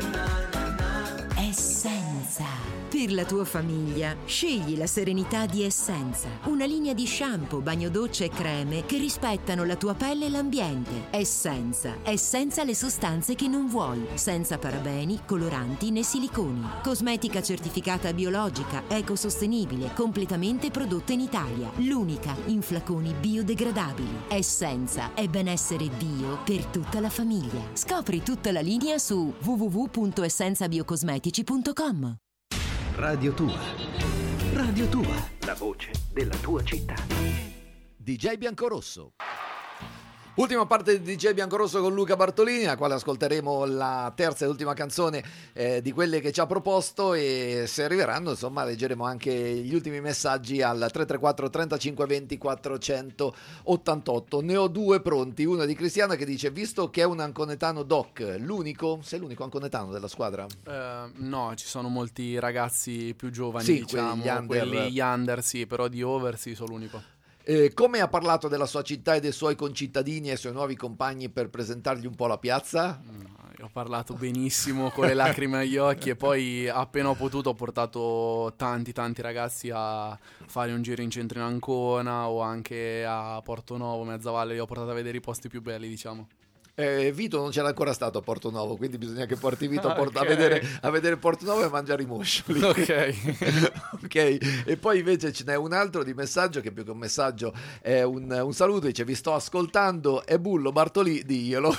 Essenza. Per la tua famiglia, scegli la serenità di Essenza, una linea di shampoo, bagno doccia e creme che rispettano la tua pelle e l'ambiente. Essenza, essenza le sostanze che non vuoi, senza parabeni, coloranti né siliconi. Cosmetica certificata biologica, ecosostenibile, completamente prodotta in Italia. L'unica in flaconi biodegradabili. Essenza è benessere bio per tutta la famiglia. Scopri tutta la linea su w w w punto essenza biocosmetici punto com. Radio Tua. Radio Tua, la voce della tua città. D J Biancorosso. Ultima parte di D J Biancorosso con Luca Bartolini, a quale ascolteremo la terza e ultima canzone eh, di quelle che ci ha proposto, e se arriveranno, insomma, leggeremo anche gli ultimi messaggi al tre tre quattro trentacinque venti quattrocentottantotto. Ne ho due pronti, uno di Cristiana che dice: visto che è un anconetano doc, l'unico? Sei l'unico anconetano della squadra? Uh, no, ci sono molti ragazzi più giovani, sì, diciamo, quelli, under. quelli gli under, sì, però di over sì, sono l'unico. Eh, come ha parlato della sua città e dei suoi concittadini e suoi nuovi compagni per presentargli un po' la piazza? No, io ho parlato benissimo con le lacrime agli occhi, e poi appena ho potuto ho portato tanti tanti ragazzi a fare un giro in centro in Ancona o anche a Portonovo, Mezzavalle. Li ho portato a vedere i posti più belli, diciamo. Eh, Vito non c'era ancora stato a Portonovo, quindi bisogna che porti Vito a, Porto, okay. a, vedere, a vedere Portonovo e mangiare i moscioli. Ok. Ok. E poi invece ce n'è un altro di messaggio, che più che un messaggio è un, un saluto, dice: vi sto ascoltando, è Bullo Bartolì, diglielo.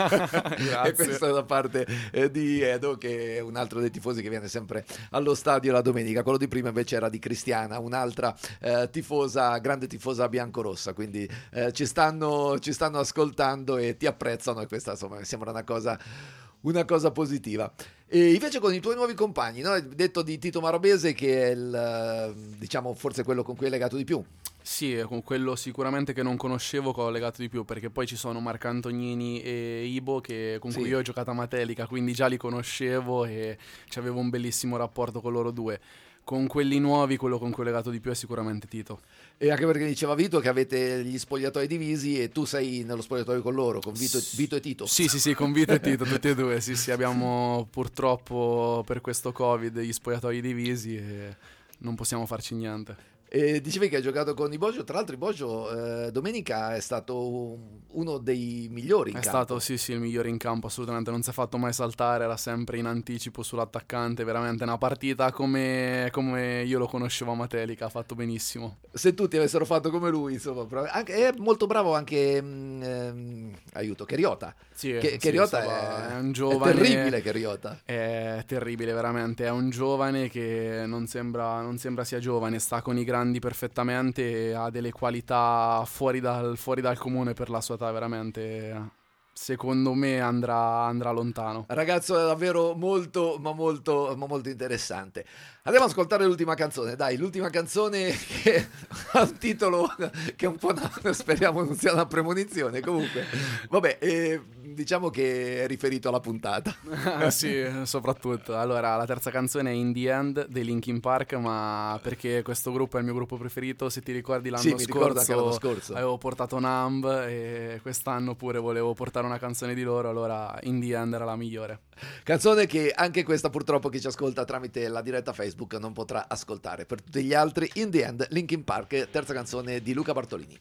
E questo è da parte eh, di Edo, che è un altro dei tifosi che viene sempre allo stadio la domenica. Quello di prima invece era di Cristiana, un'altra eh, tifosa, grande tifosa biancorossa, quindi eh, ci stanno, ci stanno ascoltando e ti apprezzano, e questa insomma mi sembra una cosa, una cosa positiva. E invece con i tuoi nuovi compagni, no? Hai detto di Tito Marabese che è il, diciamo, forse quello con cui hai legato di più. Sì, con quello sicuramente che non conoscevo, che ho legato di più, perché poi ci sono Marco Antonini e Ibo che, con cui Sì. io ho giocato a Matelica, quindi già li conoscevo e avevo un bellissimo rapporto con loro due. Con quelli nuovi, quello con cui ho legato di più è sicuramente Tito. E anche perché diceva Vito che avete gli spogliatoi divisi e tu sei nello spogliatoio con loro, con Vito, Vito e Tito. Sì, sì, sì, con Vito e Tito, tutti e due. Sì, sì, abbiamo purtroppo per questo Covid gli spogliatoi divisi e non possiamo farci niente. E dicevi che hai giocato con Ibogio, tra l'altro Ibogio eh, domenica è stato uno dei migliori in È campo. stato sì sì il migliore in campo, assolutamente, non si è fatto mai saltare, era sempre in anticipo sull'attaccante, veramente una partita come, come io lo conoscevo a Matelica, ha fatto benissimo. Se tutti avessero fatto come lui, insomma, anche, è molto bravo anche mh, ehm, aiuto, Cheriota. Sì, che, sì, Cheriota insomma, è, è un giovane, è terribile Cheriota. È terribile veramente, è un giovane che non sembra, non sembra sia giovane, sta con i grandi perfettamente e ha delle qualità fuori dal, fuori dal comune per la sua età, veramente. Secondo me andrà, andrà lontano. Ragazzo è davvero molto ma molto ma molto interessante. Andiamo ad ascoltare l'ultima canzone, dai, l'ultima canzone che ha un titolo che è un po' una, speriamo non sia una premonizione, comunque vabbè, eh, diciamo che è riferito alla puntata. Sì, soprattutto. Allora, la terza canzone è In the End dei Linkin Park, ma perché questo gruppo è il mio gruppo preferito. Se ti ricordi l'anno, sì, mi ricordo anche l'anno scorso, scorso avevo portato Numb e quest'anno pure volevo portare una canzone di loro, allora In the End era la migliore. Canzone che anche questa purtroppo chi ci ascolta tramite la diretta Facebook non potrà ascoltare. Per tutti gli altri, In the End, Linkin Park, terza canzone di Luca Bartolini.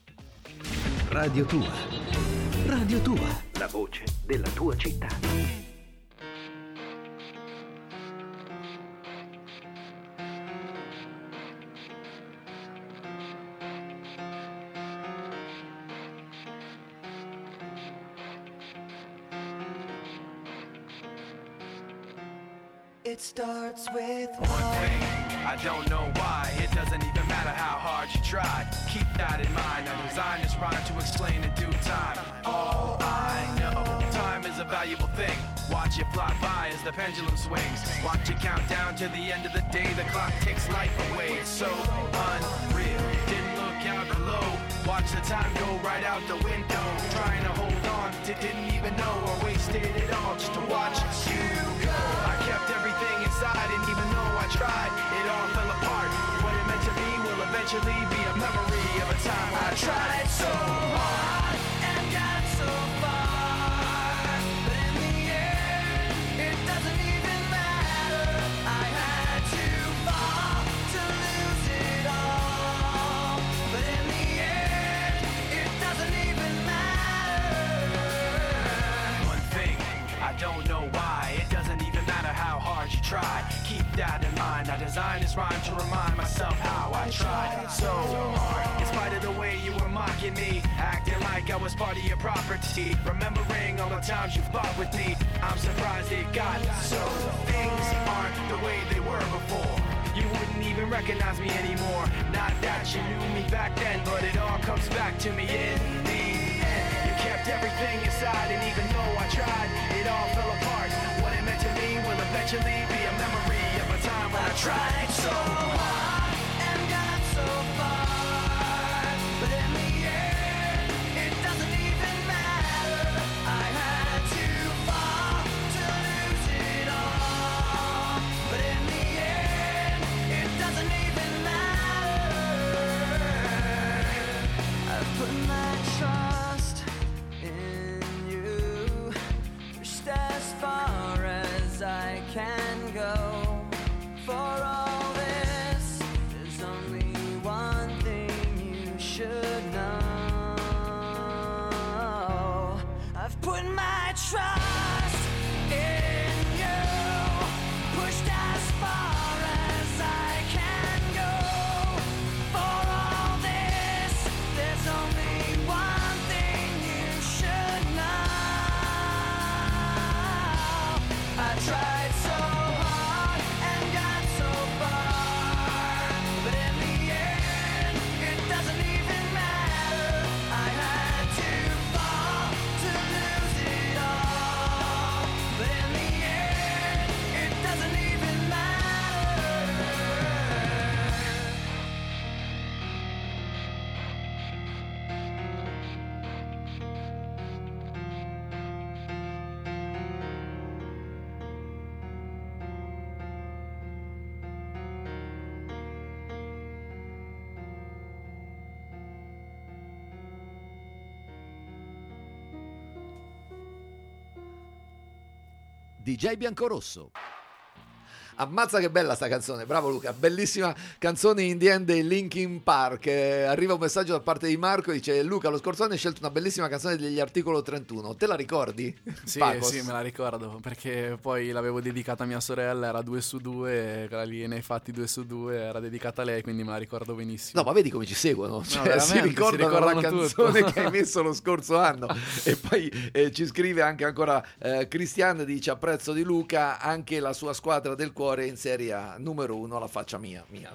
Radio Tua. Radio Tua, la voce della tua città. It starts with one thing, I don't know why. It doesn't even matter how hard you try. Keep that in mind. I designed this rhyme to explain in due time. All I know, time is of valuable thing. Watch it fly by as the pendulum swings. Watch it count down to the end of the day. The clock takes life away. It's so unreal. Didn't look out below. Watch the time go right out the window. Trying to hold on to didn't even know or wasted it all just to watch you go. I kept everything inside and even though I tried, it all fell apart. What it meant to be will eventually be a memory of a time when I tried so hard and got so far. But in the end, it doesn't even matter. I had to fall to lose it all. But in the end, it doesn't even matter. One thing, I don't know why. It doesn't even matter how hard you try. Keep that in mind. I designed this rhyme to remind myself how I tried so hard. In spite of the way you were mocking me, acting like I was part of your property. Remembering all the times you fought with me, I'm surprised it got so. Things aren't the way they were before. You wouldn't even recognize me anymore. Not that you knew me back then, but it all comes back to me in the end. You kept everything inside, and even though I tried, it all fell apart. What it meant to me will eventually be a memory of a time when I tried so hard and got so far. But in the end, it doesn't even matter. I had to fall to lose it all. But in the end, it doesn't even matter. I've put my trust in you, pushed as far as I can go. For all this, there's only one thing you should know. I've put my trust in you, pushed as far as I can go. For all this, there's only one thing you should know. I tried so hard and got so far, but in the end, it doesn't even matter. I had to fall to lose it all, but in the end, it doesn't even matter. D J Biancorosso. Ammazza che bella sta canzone, bravo Luca, bellissima canzone in the end dei Linkin Park. Eh, arriva un messaggio da parte di Marco, dice: Luca, lo scorso anno hai scelto una bellissima canzone degli Articolo trentuno, te la ricordi? Sì, Pacos? sì, me la ricordo, perché poi l'avevo dedicata a mia sorella, era due su due, quella lì nei fatti due su due, era dedicata a lei, quindi me la ricordo benissimo. No, ma vedi come ci seguono, cioè, No, si ricordano, si ricordano la canzone tutto. che hai messo lo scorso anno. E poi eh, ci scrive anche ancora eh, Cristian, dice: apprezzo di Luca, anche la sua squadra del cuore in Serie A numero uno la faccia mia, mia.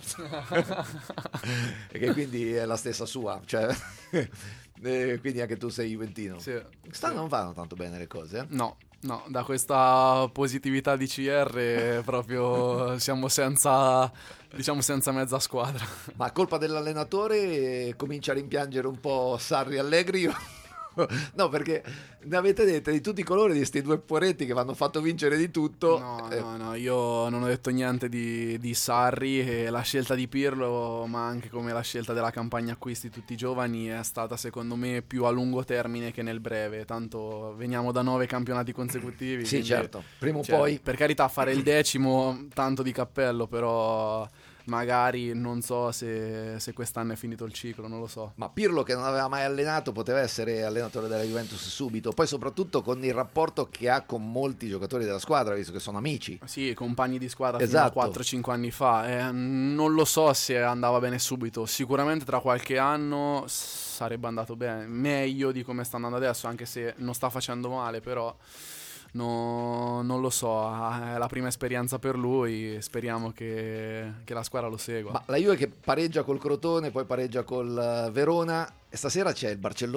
Che quindi è la stessa sua, cioè eh, quindi anche tu sei juventino. Sì, Stanno sì. non vanno tanto bene le cose, eh? No, no, da questa positività di C R proprio siamo senza, diciamo senza mezza squadra. Ma colpa dell'allenatore eh, comincia a rimpiangere un po' Sarri Allegri? Io- No, perché ne avete dette di tutti i colori di questi due poretti che vi hanno fatto vincere di tutto. No, Eh, no, no, io non ho detto niente di, di Sarri, e la scelta di Pirlo, ma anche come la scelta della campagna acquisti tutti i giovani, è stata secondo me più a lungo termine che nel breve, tanto veniamo da nove campionati consecutivi. Sì, quindi, certo, prima o cioè, poi. per carità, fare il decimo, tanto di cappello, però magari non so se, se quest'anno è finito il ciclo, non lo so. Ma Pirlo, che non aveva mai allenato, poteva essere allenatore della Juventus subito, poi soprattutto con il rapporto che ha con molti giocatori della squadra, visto che sono amici. Sì, compagni di squadra Esatto. fino a quattro cinque anni fa. Eh, non lo so se andava bene subito. Sicuramente tra qualche anno sarebbe andato bene, meglio di come sta andando adesso, anche se non sta facendo male, però no, non lo so, è la prima esperienza per lui, speriamo che, che la squadra lo segua. Ma la Juve che pareggia col Crotone, poi pareggia col eh, Verona, e stasera c'è il Barcellona.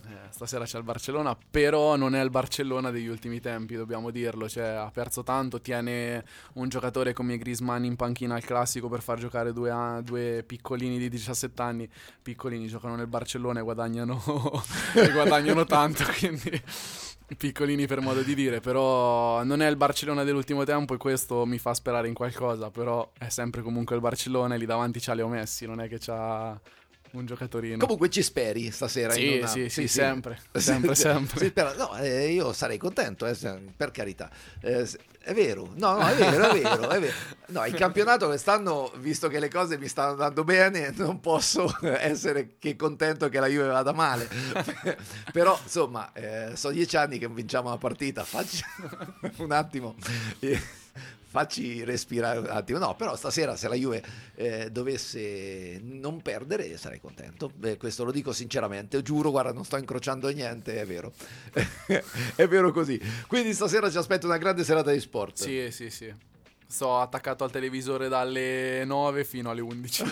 Eh, stasera c'è il Barcellona, però non è il Barcellona degli ultimi tempi, dobbiamo dirlo, cioè ha perso tanto, tiene un giocatore come Griezmann in panchina al classico per far giocare due, a- due piccolini di diciassette anni, piccolini giocano nel Barcellona e guadagnano, e guadagnano tanto, quindi piccolini per modo di dire, però non è il Barcellona dell'ultimo tempo e questo mi fa sperare in qualcosa, però è sempre comunque il Barcellona e lì davanti c'ha Leo Messi, non è che c'ha un giocatorino. Comunque ci speri stasera? Sì, in una... sì, sì, sempre, sempre, sempre. Si spera. No, eh, io sarei contento, eh, se- per carità. Eh, se- è vero, no, no, è vero, è vero, è vero. No, il campionato quest'anno, visto che le cose mi stanno andando bene, non posso essere che contento che la Juve vada male. Però, insomma, eh, sono dieci anni che non vinciamo una partita. Facci un attimo... eh, Facci respirare un attimo. No, però stasera se la Juve eh, dovesse non perdere sarei contento. Eh, questo lo dico sinceramente, giuro, guarda, non sto incrociando niente, è vero. È vero così. Quindi stasera ci aspetta una grande serata di sport. Sì, sì, sì. Sto attaccato al televisore dalle nove fino alle undici.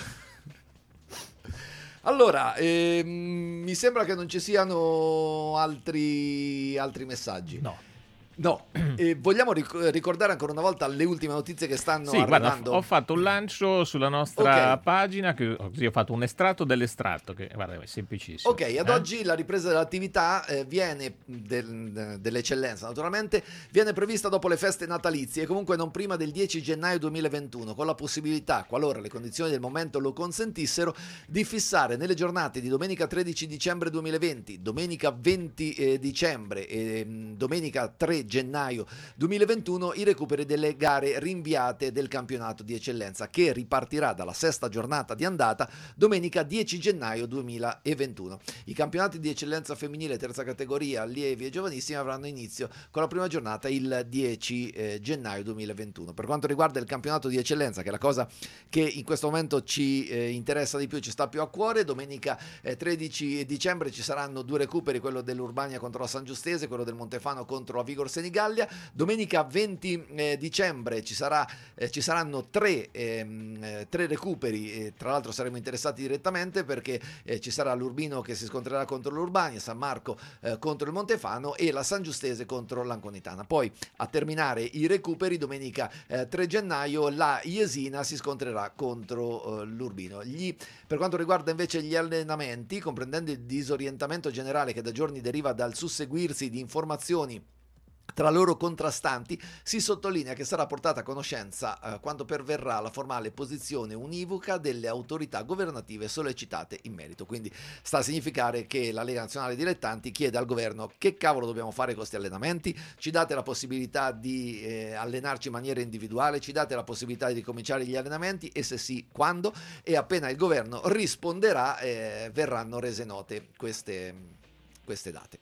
Allora, ehm, mi sembra che non ci siano altri, altri messaggi. No. No, e vogliamo ric- ricordare ancora una volta le ultime notizie che stanno Sì, guarda, arrivando. ho fatto un lancio sulla nostra Ok. pagina, che, così ho fatto un estratto dell'estratto, che guarda, è semplicissimo. Ok, ad eh? oggi la ripresa dell'attività eh, viene del- dell'eccellenza, naturalmente, viene prevista dopo le feste natalizie e comunque non prima del dieci gennaio duemilaventuno, con la possibilità, qualora le condizioni del momento lo consentissero, di fissare nelle giornate di domenica tredici dicembre duemilaventi, domenica venti eh, dicembre e mh, domenica tre gennaio duemilaventuno i recuperi delle gare rinviate del campionato di eccellenza, che ripartirà dalla sesta giornata di andata domenica dieci gennaio duemilaventuno. I campionati di eccellenza femminile terza categoria, allievi e giovanissimi avranno inizio con la prima giornata il dieci eh, gennaio duemilaventuno. Per quanto riguarda il campionato di eccellenza, che è la cosa che in questo momento ci eh, interessa di più, ci sta più a cuore, domenica eh, tredici dicembre ci saranno due recuperi, quello dell'Urbania contro la San Giustese, quello del Montefano contro la Vigor Senigallia. Domenica venti eh, dicembre ci, sarà, eh, ci saranno tre, ehm, eh, tre recuperi, e tra l'altro saremo interessati direttamente perché eh, ci sarà l'Urbino che si scontrerà contro l'Urbania, San Marco eh, contro il Montefano e la San Giustese contro l'Anconitana. Poi a terminare i recuperi domenica eh, tre gennaio la Jesina si scontrerà contro eh, l'Urbino. Gli, per quanto riguarda invece gli allenamenti, comprendendo il disorientamento generale che da giorni deriva dal susseguirsi di informazioni tra loro contrastanti, si sottolinea che sarà portata a conoscenza eh, quando perverrà la formale posizione univoca delle autorità governative sollecitate in merito. Quindi sta a significare che la Lega Nazionale Dilettanti chiede al governo: che cavolo dobbiamo fare con questi allenamenti? Ci date la possibilità di eh, allenarci in maniera individuale? Ci date la possibilità di ricominciare gli allenamenti? E se sì, quando? E appena il governo risponderà eh, verranno rese note queste, queste date.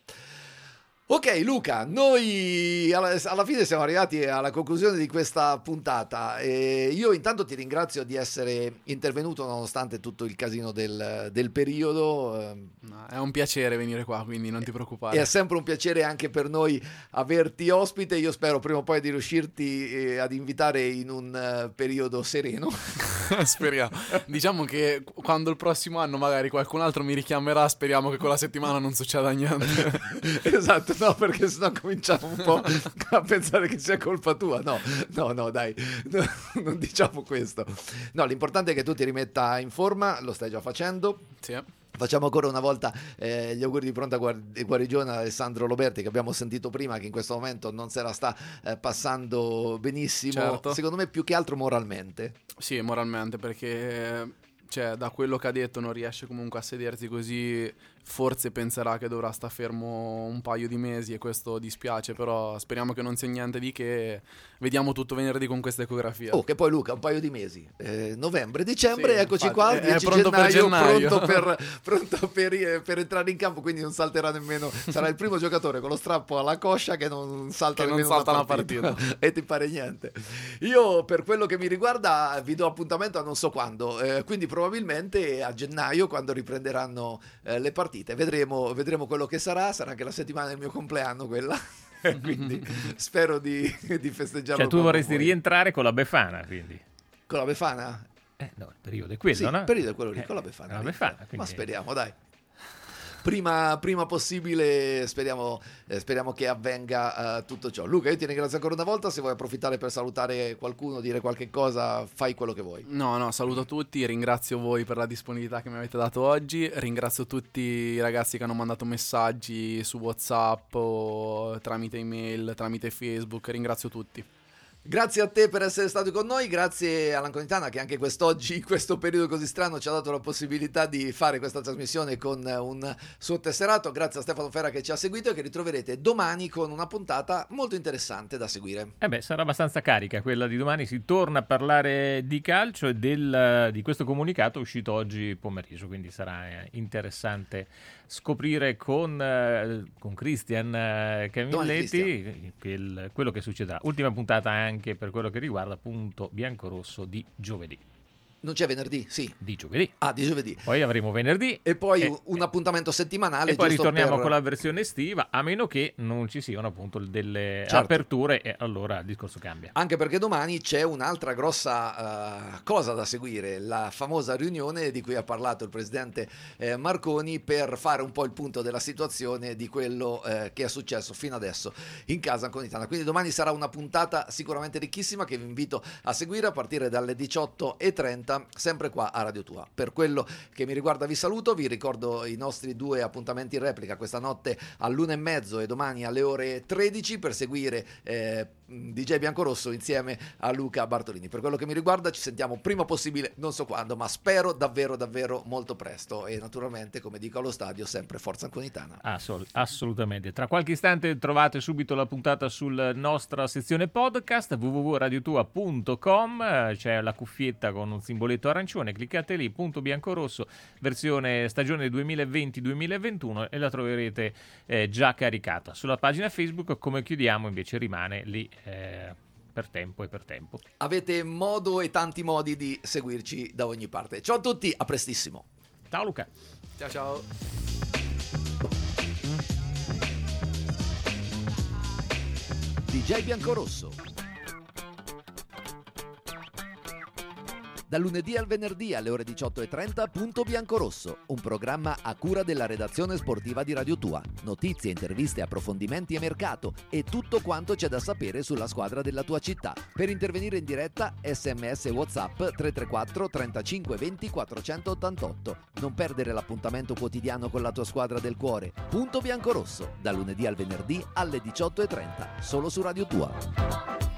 Ok Luca, noi alla, alla fine siamo arrivati alla conclusione di questa puntata e io intanto ti ringrazio di essere intervenuto nonostante tutto il casino del, del periodo. No, è un piacere venire qua, quindi non ti preoccupare. È sempre un piacere anche per noi averti ospite. Io spero prima o poi di riuscirti eh, ad invitare in un uh, periodo sereno. Speriamo. Diciamo che quando il prossimo anno magari qualcun altro mi richiamerà, speriamo che quella settimana non succeda niente. Esatto, no, perché sennò cominciamo un po' a pensare che sia colpa tua. No, no, no, dai, no, non diciamo questo. No, l'importante è che tu ti rimetta in forma, lo stai già facendo. Sì. Facciamo ancora una volta eh, gli auguri di pronta guar- guarigione a Alessandro Loberti, che abbiamo sentito prima, che in questo momento non se la sta eh, passando benissimo, Certo. secondo me più che altro moralmente. Sì, moralmente, perché cioè, da quello che ha detto non riesce comunque a sedersi così, forse penserà che dovrà stare fermo un paio di mesi e questo dispiace, però speriamo che non sia niente di che. Vediamo tutto venerdì con questa ecografia. Oh, che poi Luca, un paio di mesi, eh, novembre, dicembre, Sì, eccoci infatti, qua, è- è dieci pronto per gennaio. pronto, per, pronto per, per entrare in campo, quindi non salterà nemmeno, sarà il primo giocatore con lo strappo alla coscia che non salta Che non nemmeno salta una una partita, partita. e ti pare niente. Io per quello che mi riguarda vi do appuntamento a non so quando, eh, quindi probabilmente a gennaio, quando riprenderanno eh, le partite, vedremo, vedremo quello che sarà, sarà anche la settimana del mio compleanno quella. Quindi spero di, di festeggiarlo. Cioè tu con vorresti voi. rientrare con la Befana, quindi. Con la Befana? Eh, no, il periodo è quello, Sì, no? il periodo è quello lì, Eh, con la Befana. la Befana, Ma quindi- speriamo, dai. prima, prima possibile, speriamo, eh, speriamo che avvenga uh, tutto ciò. Luca, io ti ringrazio ancora una volta, se vuoi approfittare per salutare qualcuno, dire qualche cosa, fai quello che vuoi. No, no, saluto tutti, ringrazio voi per la disponibilità che mi avete dato oggi, ringrazio tutti i ragazzi che hanno mandato messaggi su WhatsApp o tramite email, tramite Facebook, ringrazio tutti. Grazie a te per essere stato con noi, grazie all'Anconitana che anche quest'oggi, in questo periodo così strano, ci ha dato la possibilità di fare questa trasmissione con un suo tesserato, grazie a Stefano Ferra che ci ha seguito e che ritroverete domani con una puntata molto interessante da seguire. Eh beh, sarà abbastanza carica quella di domani, si torna a parlare di calcio e del, di questo comunicato uscito oggi pomeriggio, quindi sarà interessante scoprire con, eh, con Cristian eh, Camilletti il, quello che succederà. Ultima puntata anche per quello che riguarda appunto Biancorosso di giovedì. Non c'è venerdì? Sì. Di giovedì. Ah, di giovedì. Poi avremo venerdì. E poi e, un appuntamento settimanale. E poi ritorniamo per... con la versione estiva, a meno che non ci siano appunto delle certo. aperture e allora il discorso cambia. Anche perché domani c'è un'altra grossa uh, cosa da seguire, la famosa riunione di cui ha parlato il presidente eh, Marconi per fare un po' il punto della situazione di quello eh, che è successo fino adesso in casa Anconitana. Quindi domani sarà una puntata sicuramente ricchissima che vi invito a seguire a partire dalle diciotto e trenta. Sempre qua a Radio Tua. Per quello che mi riguarda vi saluto, vi ricordo i nostri due appuntamenti in replica questa notte all'una e mezzo e domani alle ore tredici per seguire eh, D J Biancorosso insieme a Luca Bartolini. Per quello che mi riguarda ci sentiamo prima possibile, non so quando, ma spero davvero davvero molto presto e naturalmente, come dico allo stadio, sempre Forza Anconitana. Assol- assolutamente. Tra qualche istante trovate subito la puntata sulla nostra sezione podcast w w w punto radiotua punto com, c'è la cuffietta con un simboletto arancione, cliccate lì, punto Biancorosso, versione stagione duemilaventi duemilaventuno e la troverete eh, già caricata. Sulla pagina Facebook, come chiudiamo, invece rimane lì eh, per tempo e per tempo. Avete modo e tanti modi di seguirci da ogni parte. Ciao a tutti, a prestissimo. Ciao Luca. Ciao ciao. D J Biancorosso. Dal lunedì al venerdì alle ore diciotto e trenta, Punto Biancorosso, un programma a cura della redazione sportiva di Radio Tua. Notizie, interviste, approfondimenti e mercato e tutto quanto c'è da sapere sulla squadra della tua città. Per intervenire in diretta, sms e WhatsApp tre tre quattro trentacinque venti quattrocentottantotto. Non perdere l'appuntamento quotidiano con la tua squadra del cuore. Punto Biancorosso, dal lunedì al venerdì alle diciotto e trenta, solo su Radio Tua.